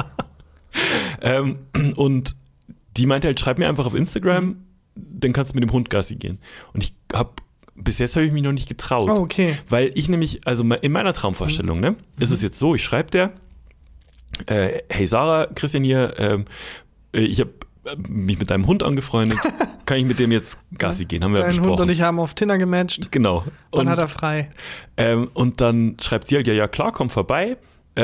Speaker 2: Und die meinte halt, schreib mir einfach auf Instagram, dann kannst du mit dem Hund Gassi gehen. Und bis jetzt habe ich mich noch nicht getraut.
Speaker 1: Oh, okay.
Speaker 2: Weil ich nämlich, also in meiner Traumvorstellung, ne, ist es jetzt so, ich schreibe der, hey Sarah, Christian hier, ich habe mich mit deinem Hund angefreundet, kann ich mit dem jetzt Gassi gehen, haben wir ja besprochen.
Speaker 1: Dein Hund und ich haben auf Tinder gematcht.
Speaker 2: Genau.
Speaker 1: Wann hat er frei?
Speaker 2: Und dann schreibt sie halt, ja klar, komm vorbei,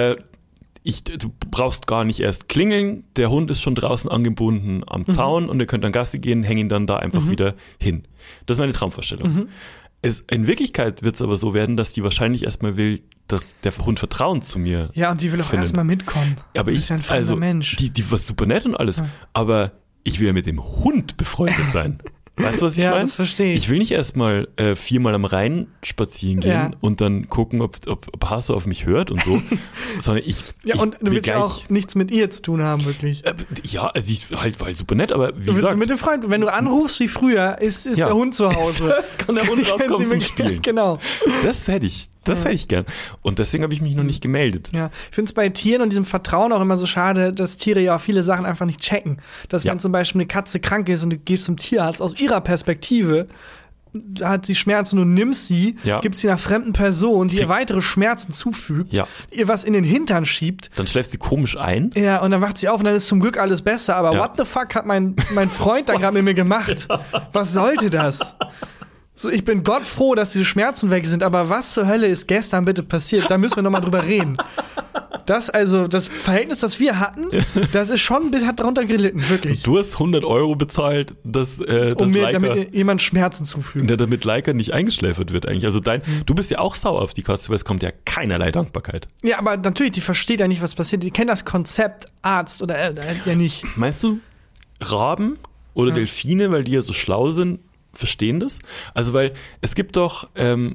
Speaker 2: du brauchst gar nicht erst klingeln, der Hund ist schon draußen angebunden am Zaun und ihr könnt dann Gassi gehen, hängen ihn dann da einfach wieder hin. Das ist meine Traumvorstellung. In Wirklichkeit wird es aber so werden, dass die wahrscheinlich erstmal will, dass der Hund Vertrauen zu mir
Speaker 1: Ja, und die will auch erstmal mitkommen.
Speaker 2: Aber
Speaker 1: du bist ja ein fremder Mensch.
Speaker 2: Die war super nett und alles, aber ich will ja mit dem Hund befreundet sein. Weißt du, was ich meine?
Speaker 1: Ja, das verstehe ich.
Speaker 2: Ich will nicht erstmal 4-mal am Rhein spazieren gehen und dann gucken, ob Hasso auf mich hört und so, sondern
Speaker 1: und du willst ja auch nichts mit ihr zu tun haben, wirklich.
Speaker 2: Sie ist halt super nett, aber wie
Speaker 1: du
Speaker 2: gesagt.
Speaker 1: Mit dem Freund, wenn du anrufst wie früher, ist der Hund zu Hause.
Speaker 2: Das kann der Hund rauskommen zum Spielen.
Speaker 1: Genau.
Speaker 2: Das hätte ich gern. Und deswegen habe ich mich noch nicht gemeldet.
Speaker 1: Ja, ich finde es bei Tieren und diesem Vertrauen auch immer so schade, dass Tiere ja auch viele Sachen einfach nicht checken. Dass wenn zum Beispiel eine Katze krank ist und du gehst zum Tierarzt, aus ihrer Perspektive hat sie Schmerzen und nimmst sie, gibt sie einer fremden Person, die ihr weitere Schmerzen zufügt, ihr was in den Hintern schiebt.
Speaker 2: Dann schläft sie komisch ein.
Speaker 1: Ja, und dann wacht sie auf und dann ist zum Glück alles besser. Aber what the fuck hat mein Freund dann gerade mit mir gemacht? Was sollte das? So, ich bin Gott froh, dass diese Schmerzen weg sind, aber was zur Hölle ist gestern bitte passiert? Da müssen wir nochmal drüber reden. Das Verhältnis, das wir hatten, das ist schon, hat darunter gelitten, wirklich.
Speaker 2: Du hast 100 € bezahlt,
Speaker 1: damit jemand Schmerzen zufügt.
Speaker 2: Damit Laika nicht eingeschläfert wird eigentlich. Also du bist ja auch sauer auf die Katze, weil es kommt ja keinerlei Dankbarkeit.
Speaker 1: Ja, aber natürlich, die versteht ja nicht, was passiert. Die kennt das Konzept Arzt oder ja nicht.
Speaker 2: Meinst du, Raben oder Delfine, weil die ja so schlau sind, verstehen das? Also, weil es gibt doch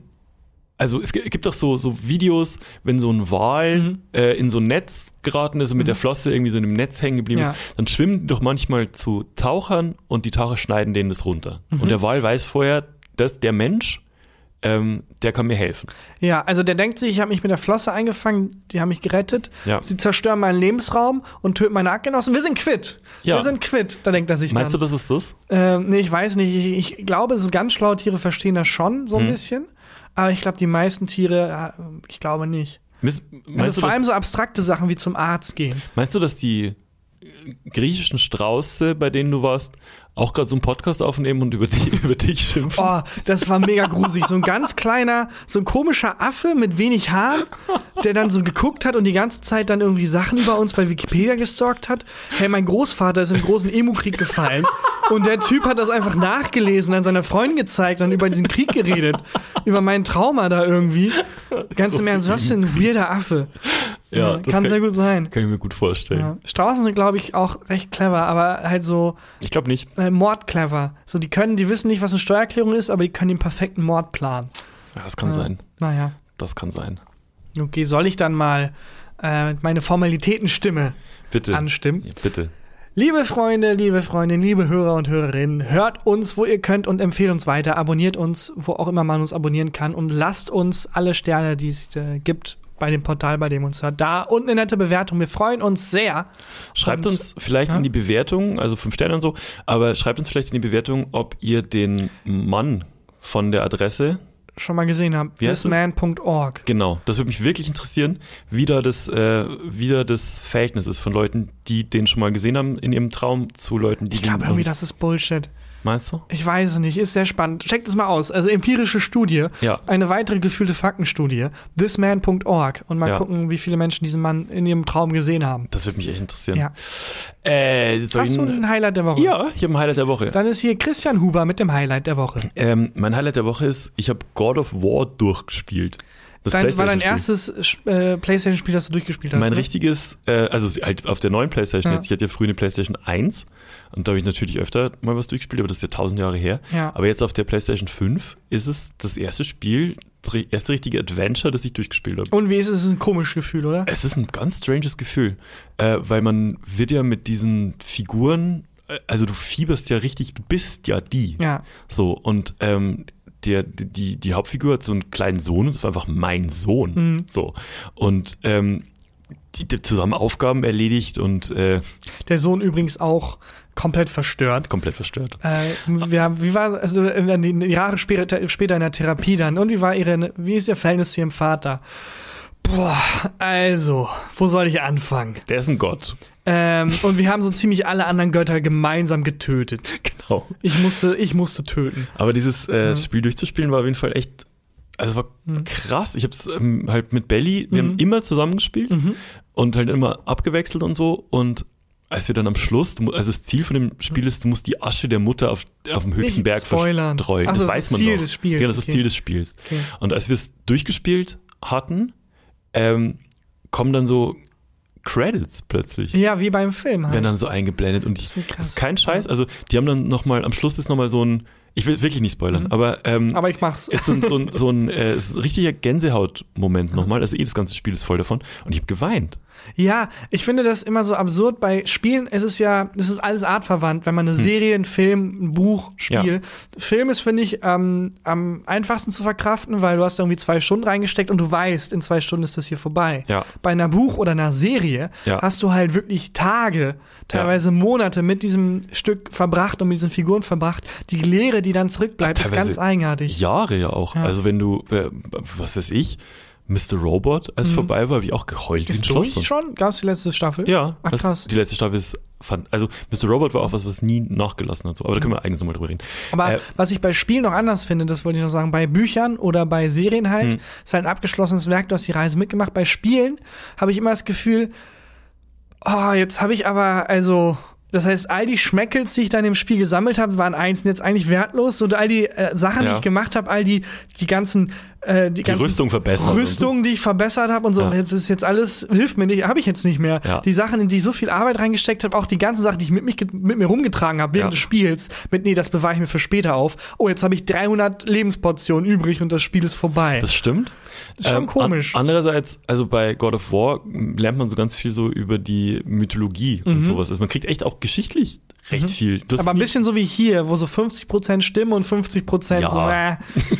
Speaker 2: es gibt doch so Videos, wenn so ein Wal in so ein Netz geraten ist und mit der Flosse irgendwie so in einem Netz hängen geblieben ist, dann schwimmen die doch manchmal zu Tauchern und die Taucher schneiden denen das runter. Und der Wal weiß vorher, dass der Mensch, der kann mir helfen.
Speaker 1: Ja, also der denkt sich, ich habe mich mit der Flosse eingefangen, die haben mich gerettet, sie zerstören meinen Lebensraum und töten meine Artgenossen, wir sind quitt. Ja. Wir sind quitt, da denkt er sich
Speaker 2: Meinst du, das ist das?
Speaker 1: Nee, ich weiß nicht. Ich glaube, so ganz schlaue Tiere verstehen das schon so ein bisschen. Aber ich glaube, die meisten Tiere, ich glaube nicht. Also vor allem so abstrakte Sachen wie zum Arzt gehen.
Speaker 2: Meinst du, dass die griechischen Strauße, bei denen du warst, auch gerade so einen Podcast aufnehmen und über dich schimpfen?
Speaker 1: Oh, das war mega gruselig. So ein ganz kleiner, so ein komischer Affe mit wenig Haaren, der dann so geguckt hat und die ganze Zeit dann irgendwie Sachen über uns bei Wikipedia gestalkt hat. Hey, mein Großvater ist im großen Emu-Krieg gefallen und der Typ hat das einfach nachgelesen, an seiner Freundin gezeigt und über diesen Krieg geredet. Über mein Trauma da irgendwie. Ganz im Ernst, was für ein weirder Affe.
Speaker 2: Ja,
Speaker 1: das kann sehr gut sein.
Speaker 2: Kann ich mir gut vorstellen.
Speaker 1: Ja. Straußen sind, glaube ich, auch recht clever, aber halt so.
Speaker 2: Ich glaube nicht.
Speaker 1: Mordclever. So, die wissen nicht, was eine Steuererklärung ist, aber die können den perfekten Mord planen.
Speaker 2: Ja, das kann sein.
Speaker 1: Naja.
Speaker 2: Das kann sein.
Speaker 1: Okay, soll ich dann mal meine Formalitätenstimme anstimmen?
Speaker 2: Ja, bitte.
Speaker 1: Liebe Freunde, liebe Hörer und Hörerinnen, hört uns, wo ihr könnt und empfehlt uns weiter. Abonniert uns, wo auch immer man uns abonnieren kann und lasst uns alle Sterne, die es gibt, bei dem Portal, bei dem uns hört, da und eine nette Bewertung. Wir freuen uns sehr.
Speaker 2: Schreibt uns vielleicht in die Bewertung, also 5 Sterne und so, aber schreibt uns vielleicht in die Bewertung, ob ihr den Mann von der Adresse
Speaker 1: schon mal gesehen habt. Thisman.org.
Speaker 2: Genau, das würde mich wirklich interessieren, wie da das Verhältnis ist von Leuten, die den schon mal gesehen haben in ihrem Traum, zu Leuten, die
Speaker 1: Ich glaube irgendwie, das ist Bullshit.
Speaker 2: Meinst du?
Speaker 1: Ich weiß es nicht, ist sehr spannend. Checkt es mal aus. Also empirische Studie, eine weitere gefühlte Faktenstudie, thisman.org und mal gucken, wie viele Menschen diesen Mann in ihrem Traum gesehen haben.
Speaker 2: Das würde mich echt interessieren.
Speaker 1: Ja. Hast du ein Highlight der Woche?
Speaker 2: Ja, ich habe ein Highlight der Woche.
Speaker 1: Dann ist hier Christian Huber mit dem Highlight der Woche.
Speaker 2: Mein Highlight der Woche ist, ich habe God of War durchgespielt.
Speaker 1: Das war dein erstes PlayStation-Spiel, das du durchgespielt hast?
Speaker 2: Mein richtiges, also halt auf der neuen PlayStation jetzt. Ich hatte ja früher eine PlayStation 1 und da habe ich natürlich öfter mal was durchgespielt, aber das ist ja 1000 Jahre her. Ja. Aber jetzt auf der PlayStation 5 ist es das erste Spiel, das erste richtige Adventure, das ich durchgespielt habe.
Speaker 1: Und wie ist es? Es ist ein komisches Gefühl, oder?
Speaker 2: Es ist ein ganz stranges Gefühl, weil man wird ja mit diesen Figuren, also du fieberst ja richtig, du bist ja die.
Speaker 1: Ja.
Speaker 2: So, und die Hauptfigur hat so einen kleinen Sohn und das war einfach mein Sohn. So. Und die zusammen Aufgaben erledigt und
Speaker 1: der Sohn übrigens auch komplett verstört. Wie war, also Jahre später in der Therapie dann, und wie ist Ihr Verhältnis zu Ihrem Vater? Boah, also, wo soll ich anfangen?
Speaker 2: Der ist ein Gott.
Speaker 1: Und wir haben so ziemlich alle anderen Götter gemeinsam getötet.
Speaker 2: Genau.
Speaker 1: Ich musste töten.
Speaker 2: Aber dieses Spiel durchzuspielen war auf jeden Fall echt, also es war krass. Ich hab's halt mit Belly, wir haben immer zusammengespielt und halt immer abgewechselt und so, und als wir dann am Schluss, also das Ziel von dem Spiel ist, du musst die Asche der Mutter auf dem höchsten Berg verstreuen.
Speaker 1: Also
Speaker 2: das weiß man doch.
Speaker 1: Des Spiels.
Speaker 2: Ja, das ist das Ziel des Spiels.
Speaker 1: Okay.
Speaker 2: Und als wir es durchgespielt hatten, kommen dann so Credits plötzlich.
Speaker 1: Ja, wie beim Film halt.
Speaker 2: Werden dann so eingeblendet und
Speaker 1: das ist
Speaker 2: kein Scheiß. Also die haben dann nochmal, am Schluss ist nochmal so ein, ich will wirklich nicht spoilern, aber
Speaker 1: ich mach's.
Speaker 2: Ist so ein richtiger Gänsehaut-Moment nochmal. Also das ganze Spiel ist voll davon. Und ich habe geweint.
Speaker 1: Ja, ich finde das immer so absurd. Bei Spielen ist es ja, das ist alles artverwandt, wenn man eine Serie, einen Film, ein Buch, Spiel. Ja. Film ist, finde ich, am einfachsten zu verkraften, weil du hast irgendwie 2 Stunden reingesteckt und du weißt, in 2 Stunden ist das hier vorbei.
Speaker 2: Ja.
Speaker 1: Bei einer Buch oder einer Serie hast du halt wirklich Tage, teilweise Monate mit diesem Stück verbracht und mit diesen Figuren verbracht. Die Leere, die dann zurückbleibt, ist ganz eigenartig.
Speaker 2: Jahre ja auch. Ja. Also wenn du, was weiß ich, Mr. Robot, als vorbei war, habe ich auch geheult wie ein Schloss.
Speaker 1: Durch schon? Gab es die letzte Staffel?
Speaker 2: Ja.
Speaker 1: Ach, krass.
Speaker 2: Die letzte Staffel ist, also Mr. Robot war auch was nie nachgelassen hat. So. Aber da können wir eigentlich nochmal drüber reden.
Speaker 1: Aber was ich bei Spielen noch anders finde, das wollte ich noch sagen, bei Büchern oder bei Serien halt, ist halt ein abgeschlossenes Werk, du hast die Reise mitgemacht. Bei Spielen habe ich immer das Gefühl, jetzt habe ich aber, also, das heißt, all die Schmeckels, die ich dann im Spiel gesammelt habe, waren einzeln jetzt eigentlich wertlos. Und all die Sachen, die ich gemacht habe, all die ganzen die
Speaker 2: Rüstung verbessert.
Speaker 1: Rüstung, die ich verbessert habe und so.
Speaker 2: Ja.
Speaker 1: Jetzt ist jetzt alles, hilft mir nicht, habe ich jetzt nicht mehr.
Speaker 2: Ja.
Speaker 1: Die Sachen, in die ich so viel Arbeit reingesteckt habe, auch die ganzen Sachen, die ich mit mir rumgetragen habe während des Spiels, das bewahre ich mir für später auf. Oh, jetzt habe ich 300 Lebensportionen übrig und das Spiel ist vorbei.
Speaker 2: Das stimmt.
Speaker 1: Das ist schon komisch.
Speaker 2: Andererseits, also bei God of War lernt man so ganz viel so über die Mythologie und sowas. Also man kriegt echt auch geschichtlich recht viel.
Speaker 1: Aber ein bisschen so wie hier, wo so 50% stimmen und 50%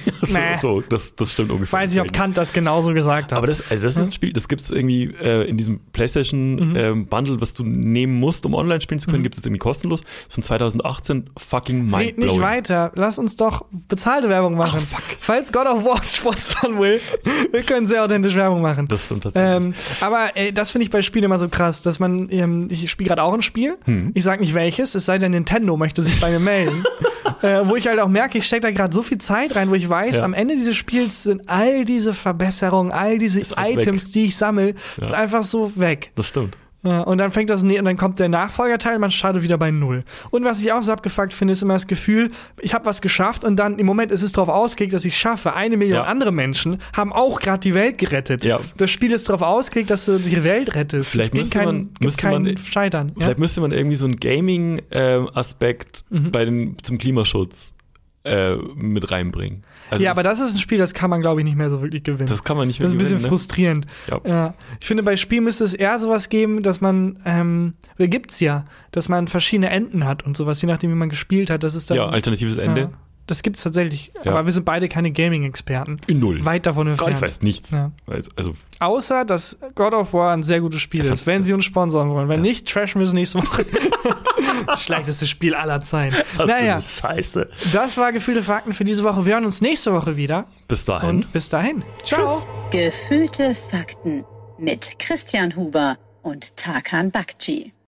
Speaker 2: so, das stimmt ungefähr.
Speaker 1: Weiß nicht, ob Kant das genauso gesagt hat.
Speaker 2: Aber das ist ein Spiel, das gibt es irgendwie in diesem PlayStation Bundle, was du nehmen musst, um online spielen zu können, gibt es irgendwie kostenlos. Das ist von 2018, fucking mindblowing.
Speaker 1: Nicht weiter, lass uns doch bezahlte Werbung machen.
Speaker 2: Ach, fuck.
Speaker 1: Falls God of War sponsern will, wir können sehr authentisch Werbung machen.
Speaker 2: Das stimmt tatsächlich.
Speaker 1: Aber das finde ich bei Spielen immer so krass, dass man, ich spiele gerade auch ein Spiel, ich sag nicht welches, es sei denn Nintendo möchte sich bei mir melden, wo ich halt auch merke, ich stecke da gerade so viel Zeit rein, wo ich weiß, am Ende dieses Spiels sind all diese Verbesserungen, all diese Items, die ich sammle, sind einfach so weg.
Speaker 2: Das stimmt.
Speaker 1: Ja, und dann und dann kommt der Nachfolgerteil, man startet wieder bei 0. Und was ich auch so abgefuckt finde, ist immer das Gefühl, ich habe was geschafft und dann im Moment ist es darauf ausgelegt, dass ich schaffe. 1 Million andere Menschen haben auch gerade die Welt gerettet. Ja. Das Spiel ist darauf ausgelegt, dass du die Welt rettest.
Speaker 2: Vielleicht müsste man
Speaker 1: Scheitern.
Speaker 2: Vielleicht müsste man irgendwie so einen Gaming-Aspekt zum Klimaschutz mit reinbringen. Also
Speaker 1: aber das ist ein Spiel, das kann man, glaube ich, nicht mehr so wirklich gewinnen.
Speaker 2: Das kann man nicht mehr
Speaker 1: gewinnen. Das ist ein bisschen
Speaker 2: frustrierend.
Speaker 1: Ja. Ich finde, bei Spielen müsste es eher sowas geben, dass man, gibt's ja, dass man verschiedene Enden hat und sowas, je nachdem, wie man gespielt hat. Das ist dann,
Speaker 2: alternatives Ende.
Speaker 1: Ja, das gibt's tatsächlich. Ja. Aber wir sind beide keine Gaming-Experten.
Speaker 2: In 0.
Speaker 1: Weit davon entfernt.
Speaker 2: Ich weiß nichts.
Speaker 1: Ja.
Speaker 2: Also
Speaker 1: außer, dass God of War ein sehr gutes Spiel ist, wenn sie uns sponsoren wollen. Wenn nicht, trashen wir es nächste Woche. Das schlechteste Spiel aller Zeiten.
Speaker 2: Das ist Scheiße.
Speaker 1: Das war Gefühlte Fakten für diese Woche. Wir hören uns nächste Woche wieder.
Speaker 2: Bis dahin.
Speaker 1: Und bis dahin. Ciao.
Speaker 3: Tschüss. Gefühlte Fakten mit Christian Huber und Tarkan Bakci.